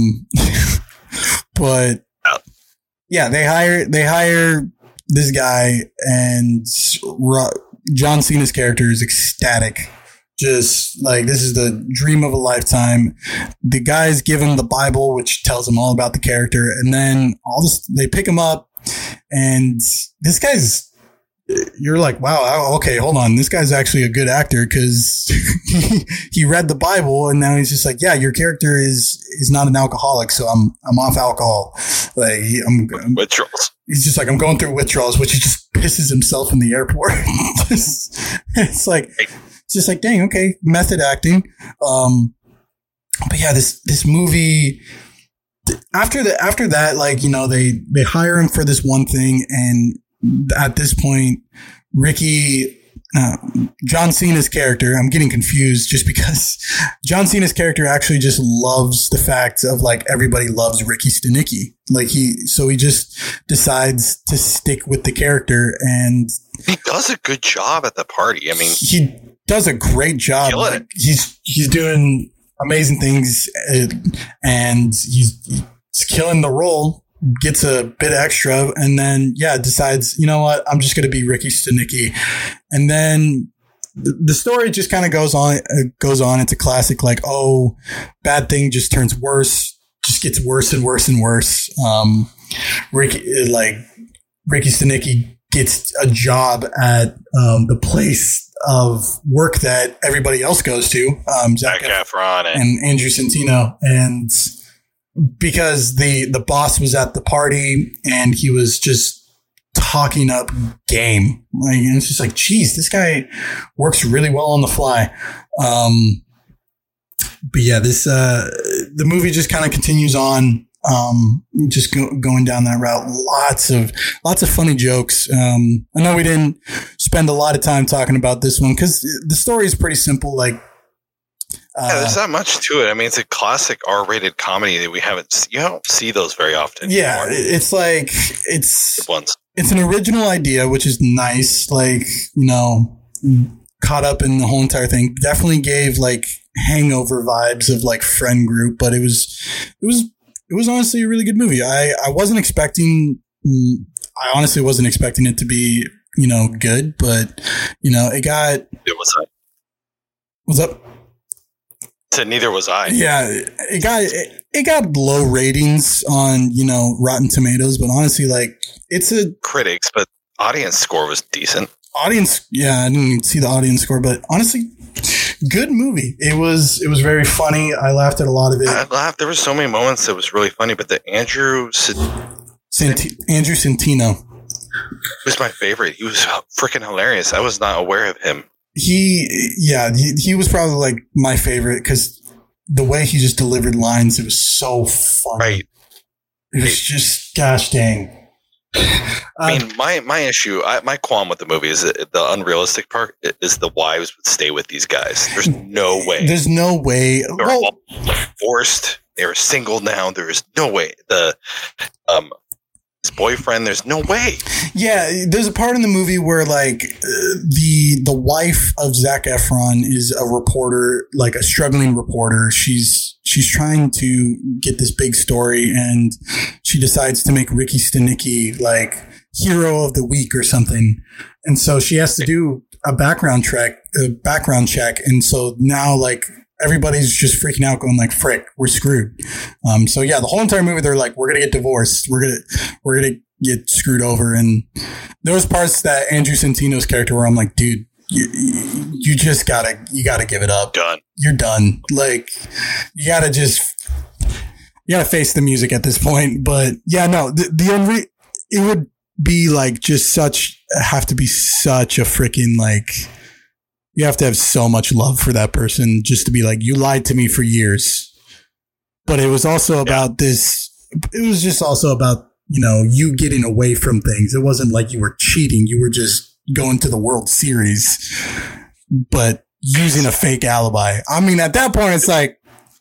But yeah, they hire this guy, and John Cena's character is ecstatic. Just like, this is the dream of a lifetime. The guys give him the Bible, which tells him all about the character. And then they pick him up, and this guy's, you're like, wow, okay, hold on. This guy's actually a good actor because he read the Bible, and now he's just like, yeah, your character is not an alcoholic, so I'm off alcohol. Like, withdrawals. He's just like, I'm going through withdrawals, which he just pisses himself in the airport. It's like, it's just like, dang, okay, method acting. But yeah, this movie. After that, like, they hire him for this one thing, and at this point, Ricky John Cena's character, I'm getting confused just because John Cena's character actually just loves the fact of like everybody loves Ricky Stenicki. Like he just decides to stick with the character, and he does a good job at the party. I mean, he does a great job. Like, he's doing amazing things, and he's killing the role. Gets a bit extra, and then decides, you know what, I'm just going to be Ricky Stenicki. And then the story just kind of goes on. It's a classic, like, oh, bad thing just turns worse, just gets worse and worse and worse. Ricky Stenicki gets a job at the place of work that everybody else goes to, Zac Efron and Andrew Santino, and because the boss was at the party and he was just talking up game. Like, and it's just like, geez, this guy works really well on the fly. But yeah, the movie just kind of continues on, going down that route. Lots of funny jokes. I know we didn't spend a lot of time talking about this one because the story is pretty simple. Like, there's not much to it. I mean, it's a classic R-rated comedy that you don't see those very often. Yeah, anymore. It's like it's an original idea, which is nice. Like, you know, caught up in the whole entire thing. Definitely gave like Hangover vibes of like Friend Group, but it was honestly a really good movie. I honestly wasn't expecting it to be, you know, good, but you know, it got. What's up? Neither was I. Yeah, it got low ratings on, you know, Rotten Tomatoes, but honestly, like, it's a critics, but audience score was decent. I didn't even see the audience score, but honestly, good movie. It was very funny. I laughed at a lot of it. I laughed. There were so many moments that was really funny, but the Andrew Santino was my favorite. He was freaking hilarious. I was not aware of him. He was probably like my favorite because the way he just delivered lines, it was so funny. Right. It was just, gosh dang. I mean, my issue, my qualm with the movie is that the unrealistic part is the wives would stay with these guys. There's no way. There's no way. They were all forced. They were single now. There is no way. His boyfriend, there's no way. Yeah, there's a part in the movie where like the wife of Zac Efron is a reporter, like a struggling reporter. She's trying to get this big story, and she decides to make Ricky Stenicki like hero of the week or something. And so she has to do a background check, and so now like everybody's just freaking out, going like, frick, we're screwed. So yeah, the whole entire movie, they're like, we're going to get divorced. We're going to get screwed over. And there was parts that Andrew Santino's character where I'm like, dude, you just gotta give it up. Done. You're done. Like, you gotta face the music at this point. But yeah, no, it would be like have to be such a freaking like, you have to have so much love for that person just to be like, you lied to me for years. But it was also about this. It was just also about, you know, you getting away from things. It wasn't like you were cheating. You were just going to the World Series, but using a fake alibi. I mean, at that point, it's like,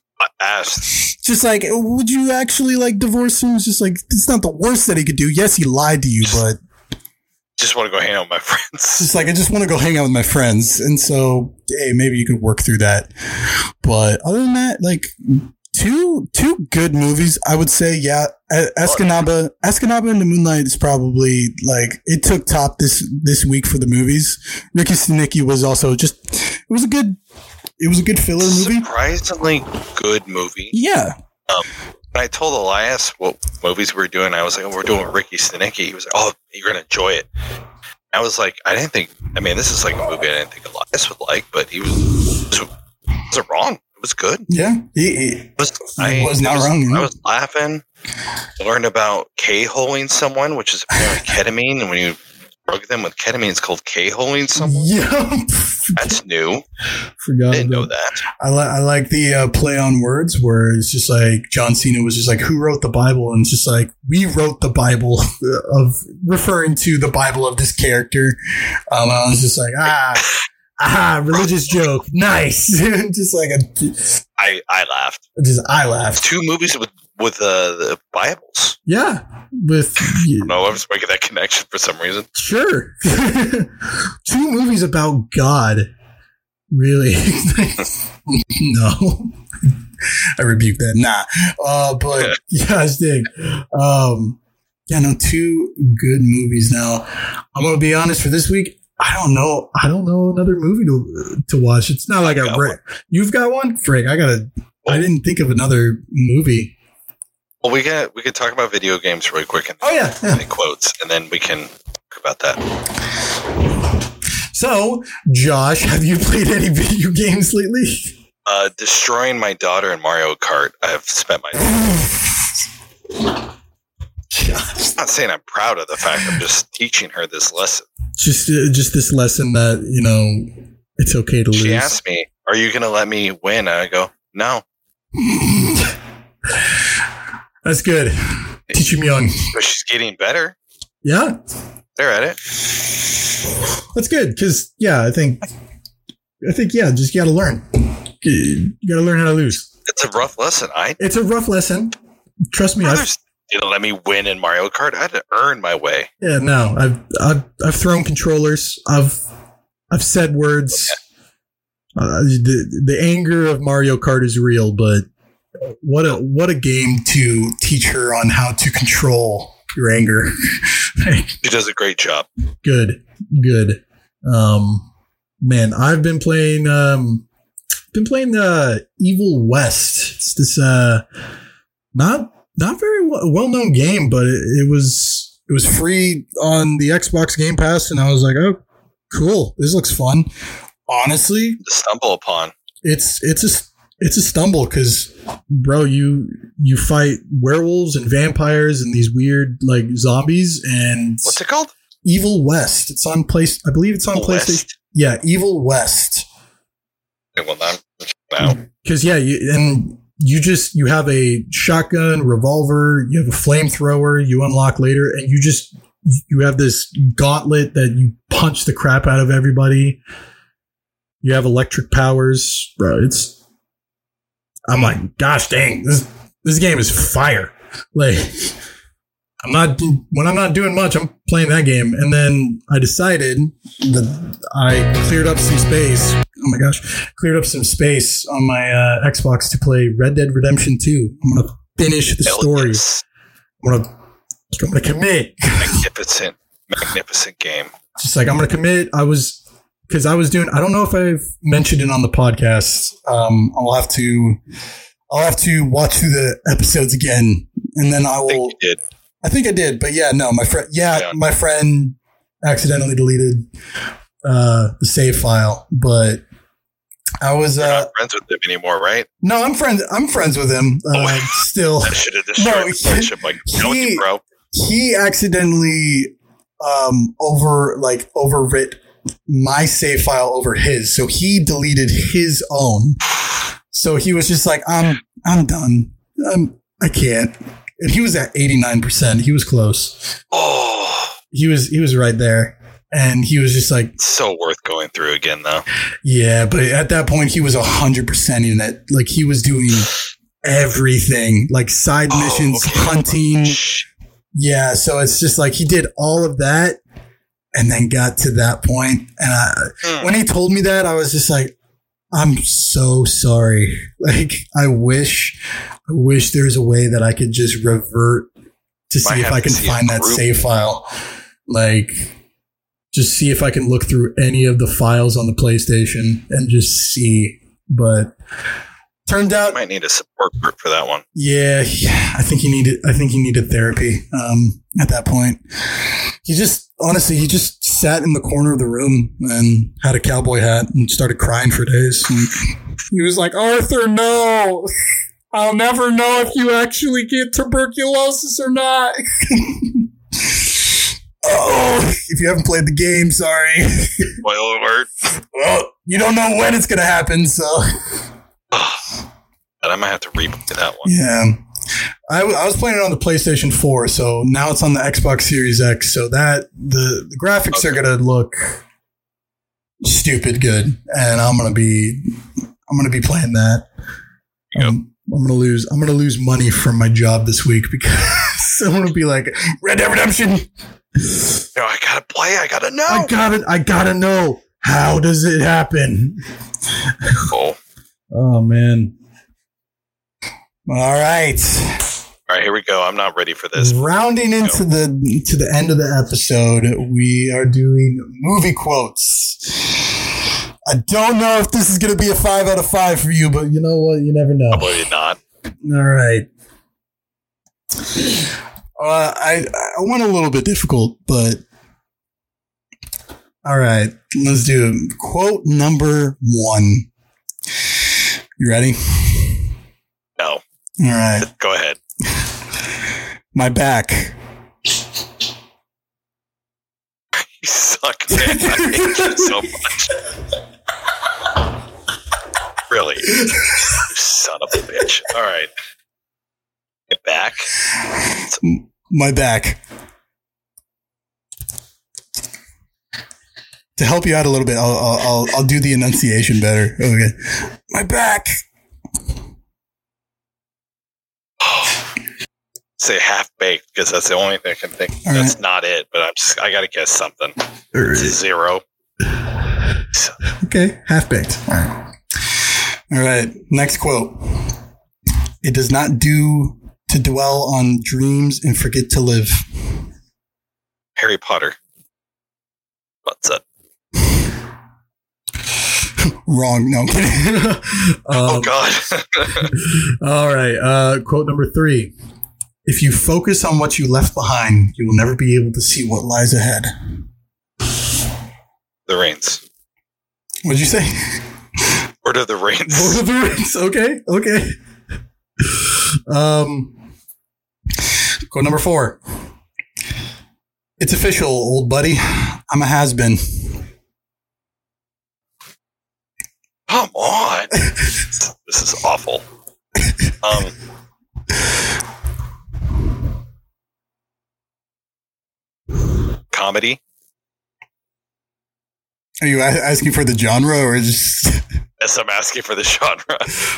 just like, would you actually like divorce him? It's just like, it's not the worst that he could do. Yes, he lied to you, but just want to go hang out with my friends. Just like, I just want to go hang out with my friends. And so, hey, maybe you could work through that. But other than that, like, two good movies, I would say. Yeah, Escanaba and The Moonlight is probably like, it took top this week for the movies. Ricky Stenicki was also just, it was a good filler movie. Surprisingly good movie. Yeah. When I told Elias what movies we were doing, I was like, we're doing Ricky Stenicki. He was like, oh, you're going to enjoy it. I was like, this is like a movie I didn't think Elias would like, but he wasn't wrong. It was good. Yeah. He was not wrong. I was laughing. I learned about K-holing someone, which is apparently ketamine. And when you drug them with ketamine. It's called K-holing someone. Yeah, That's new. forgot. Didn't know that. I like the play on words where it's just like John Cena was just like, "Who wrote the Bible?" And it's just like, "We wrote the Bible," of referring to the Bible of this character. I was just like, religious joke, nice. Just like I laughed. I laughed. 2 movies with the Bibles. Yeah, with No, I was making that connection for some reason. sure. 2 movies about God. Really? No. I rebuke that. Nah. But yeah, I dig. Yeah, no, 2 good movies now. I'm gonna be honest, for this week, I don't know another movie to watch. It's not like you've got one? Frick, I didn't think of another movie. Well, we could talk about video games really quick and any quotes, and then we can talk about that. So, Josh, have you played any video games lately? Destroying my daughter in Mario Kart. I have spent my Josh. I'm not saying I'm proud of the fact. I'm just teaching her this lesson. Just this lesson that, it's okay to lose. She asked me, "Are you going to let me win?" And I go, "No." That's good. Teaching me on. But she's getting better. Yeah. They're at it. That's good. Because, I think, just got to learn. You got to learn how to lose. It's a rough lesson. It's a rough lesson. Trust me. You know, let me win in Mario Kart. I had to earn my way. Yeah, no. I've thrown controllers. I've said words. The anger of Mario Kart is real, but what a game to teach her on how to control your anger. She does a great job. Good. Man, I've been playing Evil West. It's this not very well-known game, but it was free on the Xbox Game Pass, and I was like, oh, cool, this looks fun. Honestly, To stumble upon. it's a stumble because, bro, you fight werewolves and vampires and these weird like zombies. And What's it called? Evil West. It's on I believe it's on PlayStation. West? Yeah, Evil West. Well, now. Because you have a shotgun, revolver, you have a flamethrower you unlock later, and you have this gauntlet that you punch the crap out of everybody. You have electric powers, bro. I'm like, gosh dang, this game is fire. Like, when I'm not doing much, I'm playing that game. And then I decided that I cleared up some space. Oh my gosh, cleared up some space on my Xbox to play Red Dead Redemption 2. I'm going to finish the story. Yes. I'm going to commit. Magnificent game. Just like, I'm going to commit. I don't know if I've mentioned it on the podcast. I'll have to watch through the episodes again, and then I will. I think I did, but my friend accidentally deleted the save file, but I was You're not friends with him anymore, right? No, I'm friends with him still. That should have destroyed the friendship. Like, bro. He accidentally overwrit my save file over his, so he deleted his own. So he was just like, I'm done. I can't. And he was at 89%. He was close. Oh, he was right there, and he was just like, so worth going through again, though. Yeah, but at that point, he was 100% in it. Like, he was doing everything, like side missions, hunting. Yeah, so it's just like he did all of that, and then got to that point. And when he told me that, I was just like, I'm so sorry. Like, I wish there's a way that I could just revert to see if I can find that save file. Like, just see if I can look through any of the files on the PlayStation and just see. But turned out, you might need a support group for that one. Yeah, I think he needed therapy. At that point, he just sat in the corner of the room and had a cowboy hat and started crying for days. And he was like, "Arthur, no, I'll never know if you actually get tuberculosis or not." Oh, if you haven't played the game, sorry. Spoiler alert. Well, you don't know when it's going to happen, so. But I might have to replay that one. Yeah. I was playing it on the PlayStation 4, so now it's on the Xbox Series X, so that the graphics are going to look stupid good, and I'm going to be playing that. Yep. I'm going to lose money from my job this week because I'm going to be like, Red Dead Redemption. No, I got to play. I got to know. I got to know. How does it happen? Oh, man. All right, here we go. I'm not ready for this. Rounding into the end of the episode, we are doing movie quotes. I don't know if this is going to be a 5 out of 5 for you, but you know what? You never know. Probably not. All right. I went a little bit difficult, but all right. Let's do it. Quote number 1. You ready? No. All right. Go ahead. My back. You suck, man. I hate you so much. Really? You son of a bitch. All right. Get back. My back. To help you out a little bit, I'll do the enunciation better. Okay. My back. Say half baked because that's the only thing I can think. All That's right. not it, but I got to guess something. All right. It's a 0. Okay, half baked. All right. Next quote. It does not do to dwell on dreams and forget to live. Harry Potter. What's that? Wrong. No, I'm kidding. Oh God. All right. Quote number 3. If you focus on what you left behind, you will never be able to see what lies ahead. The Rings. What did you say? Lord of the Rings. Lord of the Rings. Okay. Quote number 4. It's official, old buddy. I'm a has-been. Come on. This is awful. Comedy. Are you asking for the genre or just? Yes, I'm asking for the genre.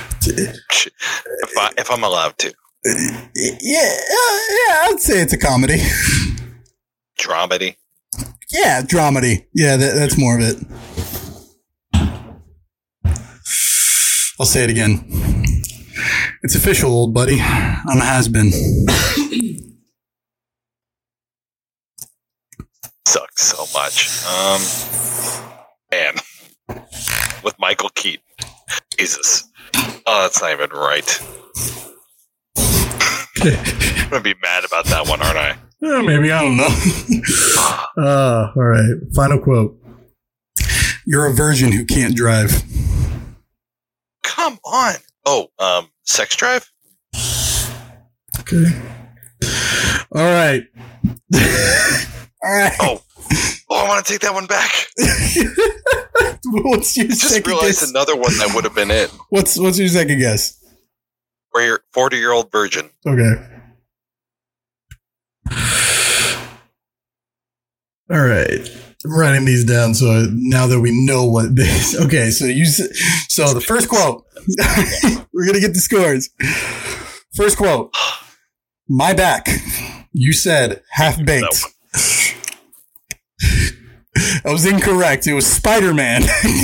if I'm allowed to. Yeah, I'd say it's a comedy. Dramedy. Yeah, dramedy. Yeah, that's more of it. I'll say it again. It's official, old buddy. I'm a has-been. Sucks so much. Man. With Michael Keaton. Jesus. Oh, that's not even right. I'm going to be mad about that one, aren't I? Maybe, I don't know. All right. Final quote. You're a virgin who can't drive. Come on. Oh, Sex Drive? Okay. All right. All right. Oh, I want to take that one back. What's your Just second realized guess? another one that would have been it. What's your second guess? Where you're 40-year-old virgin. Okay. All right. I'm writing these down so now that we know what this. Okay, so the first quote. We're gonna get the scores. First quote. My back. You said half baked. I was incorrect. It was Spider-Man.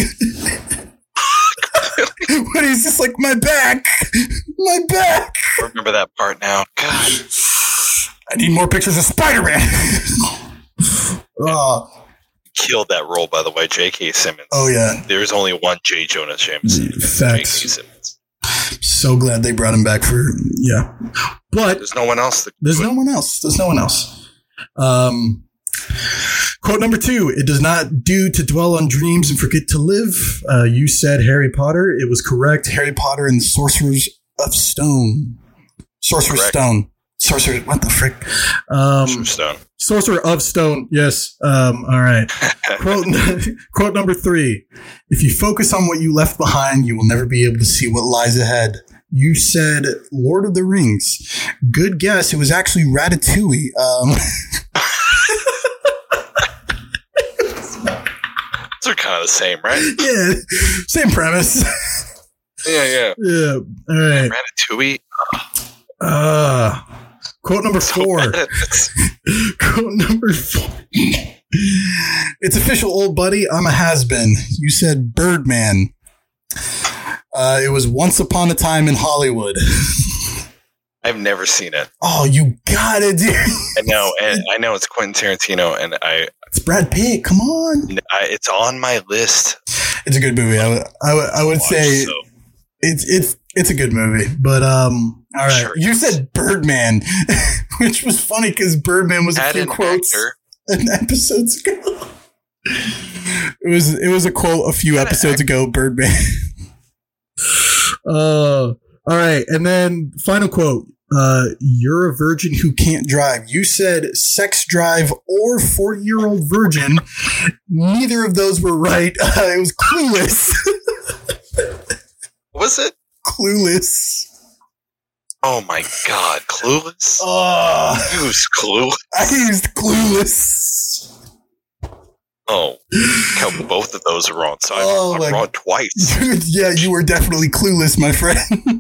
But he's just like, my back. My back. I remember that part now. God. I need more pictures of Spider-Man. Killed that role, by the way, J.K. Simmons. Oh, yeah. There's only one J. Jonah Jameson. Facts. J.K. Simmons. So glad they brought him back for, yeah. But there's no one else. There's no one else. Quote number 2. It does not do to dwell on dreams and forget to live. You said Harry Potter. It was correct. Harry Potter and Sorcerer's Stone. Sorcerer's Correct. Stone. Sorcerer. What the frick? Stone. Sorcerer of Stone. Yes. All right. Quote number 3. If you focus on what you left behind, you will never be able to see what lies ahead. You said Lord of the Rings. Good guess. It was actually Ratatouille. They're kind of the same, right? Yeah. Same premise. Yeah. Yeah. All right. Ratatouille. Quote number 4. Quote number 4. It's official, old buddy. I'm a has-been. You said Birdman. It was Once Upon a Time in Hollywood. I've never seen it. Oh, you got it, dude. I know, and I know it's Quentin Tarantino, and it's Brad Pitt. Come on, it's on my list. It's a good movie. I would say so. It's a good movie, but all right. Sure, you said Birdman, which was funny because Birdman was a few quotes in episodes ago. It was a quote a few episodes ago. Birdman. All right, and then final quote. You're a virgin who can't drive. You said sex drive or 40-year-old virgin. Neither of those were right. It was Clueless. Was it? Clueless. Oh my God, Clueless? You used Clueless? I used Clueless. Oh, both of those are wrong. So I'm wrong twice. Yeah, you were definitely clueless, my friend.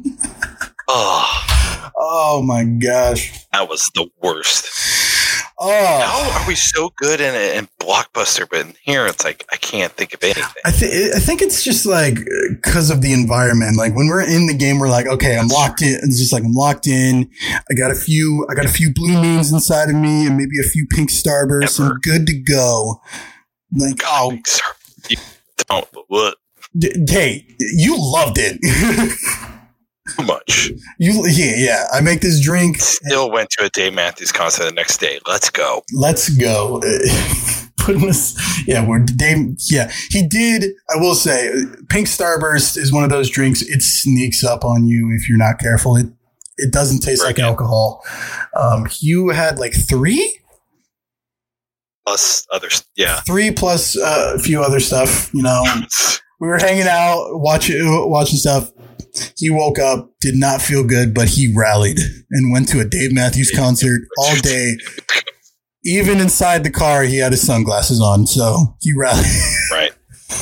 Oh my gosh. That was the worst. How are we so good in Blockbuster, but in here it's like I can't think of anything. I think it's just like because of the environment. Like when we're in the game, we're like, okay, I'm locked in. It's just like I'm locked in. I got a few blue moons inside of me, and maybe a few pink starbursts. I'm good to go. Like, God, you don't. What? Hey, you loved it. Too much. Yeah. I make this drink. Still went to a Dave Matthews concert the next day. Let's go. Putting us, we're Dave. Yeah, he did. I will say, Pink Starburst is one of those drinks. It sneaks up on you if you're not careful. It doesn't taste like alcohol. You had like 3. Plus others, 3 plus a few other stuff. You know, we were hanging out, watching stuff. He woke up, did not feel good, but he rallied and went to a Dave Matthews concert all day. Even inside the car, he had his sunglasses on, so he rallied. Right.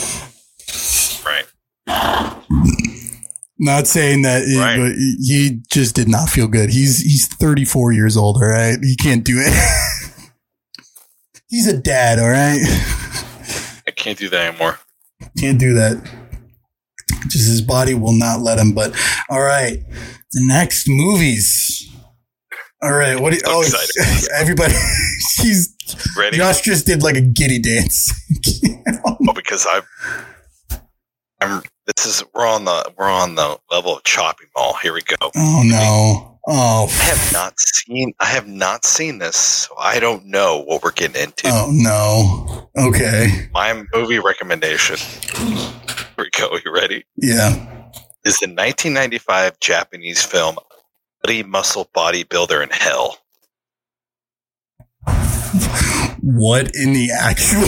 Not saying that, but he just did not feel good. He's 34 years old, all right? He can't do it. He's a dad, all right? I can't do that anymore. Can't do that. Just his body will not let him. But all right, the next movies. All right, what? Everybody, he's ready. Josh just did like a giddy dance. Because I'm. This is we're on the level of Chopping Mall. Here we go. Oh no. Oh, I have not seen this, so I don't know what we're getting into. Oh no. Okay. My movie recommendation. Here we go. You ready? Yeah. Is the 1995 Japanese film Bloody Muscle Bodybuilder in Hell. What in the actual?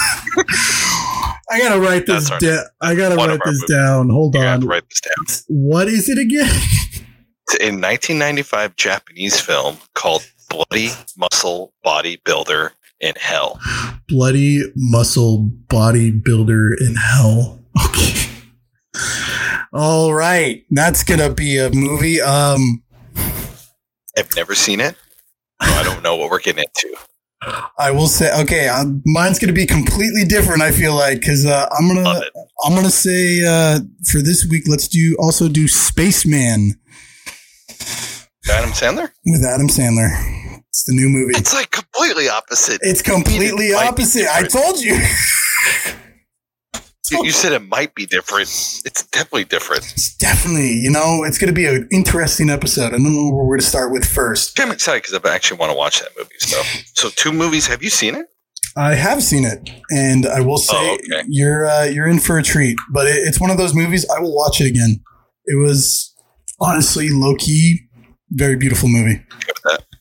I gotta write this down. Hold on. Write this down. What is it again? It's a 1995 Japanese film called Bloody Muscle Bodybuilder in Hell. Bloody Muscle Bodybuilder in Hell. Okay. All right. That's gonna be a movie. I've never seen it. So I don't know what we're getting into. I will say, okay, mine's going to be completely different. I feel like because I'm gonna say for this week, let's do Spaceman. Adam Sandler? With Adam Sandler, it's the new movie. It's like completely opposite. It's completely opposite. I told you. You said it might be different. It's definitely different. It's definitely, it's going to be an interesting episode. I don't know where we're going to start with first. I'm excited because I actually want to watch that movie. So 2 movies. Have you seen it? I have seen it, and I will say you're in for a treat. But it's one of those movies I will watch it again. It was honestly low key, very beautiful movie.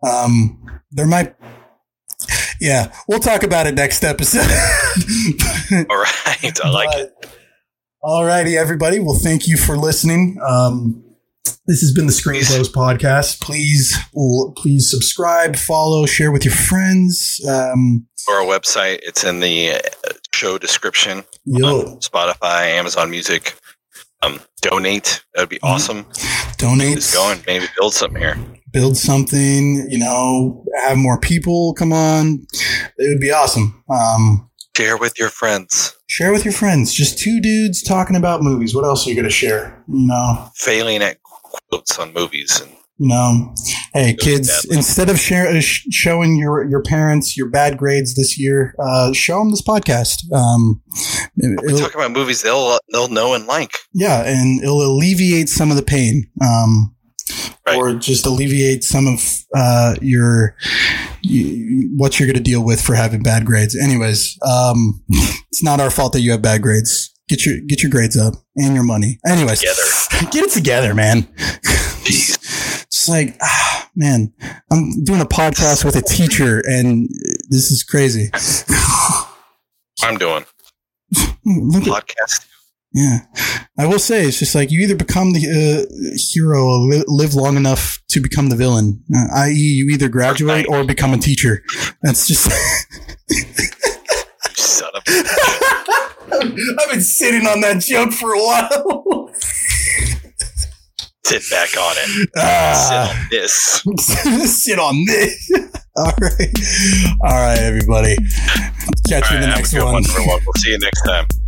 There might. Yeah, we'll talk about it next episode. All right. I like it. All righty, everybody. Well, thank you for listening. This has been the Screen Bros podcast. Please subscribe, follow, share with your friends. Or our website. It's in the show description. On Spotify, Amazon Music. Donate. That would be awesome. Donate. Just go and maybe build something here. Build something, have more people come on. It would be awesome. Share with your friends. Share with your friends. Just two dudes talking about movies. What else are you going to share? Failing at quotes on movies. Hey, kids, instead of showing your parents your bad grades this year, show them this podcast. We talk about movies they'll know and like. Yeah, and it'll alleviate some of the pain. Right. Or just alleviate some of what you're going to deal with for having bad grades. Anyways, it's not our fault that you have bad grades. Get your grades up and your money. Anyways, get it together, man. It's like, man, I'm doing a podcast with a teacher, and this is crazy. I'm doing podcast. Yeah, I will say it's just like you either become the hero or live long enough to become the villain, i.e., you either graduate or become a teacher. That's just. Son of I've been sitting on that joke for a while. Sit back on it. Sit on this. Sit on this. All right, everybody. Catch you in the next one. We'll see you next time.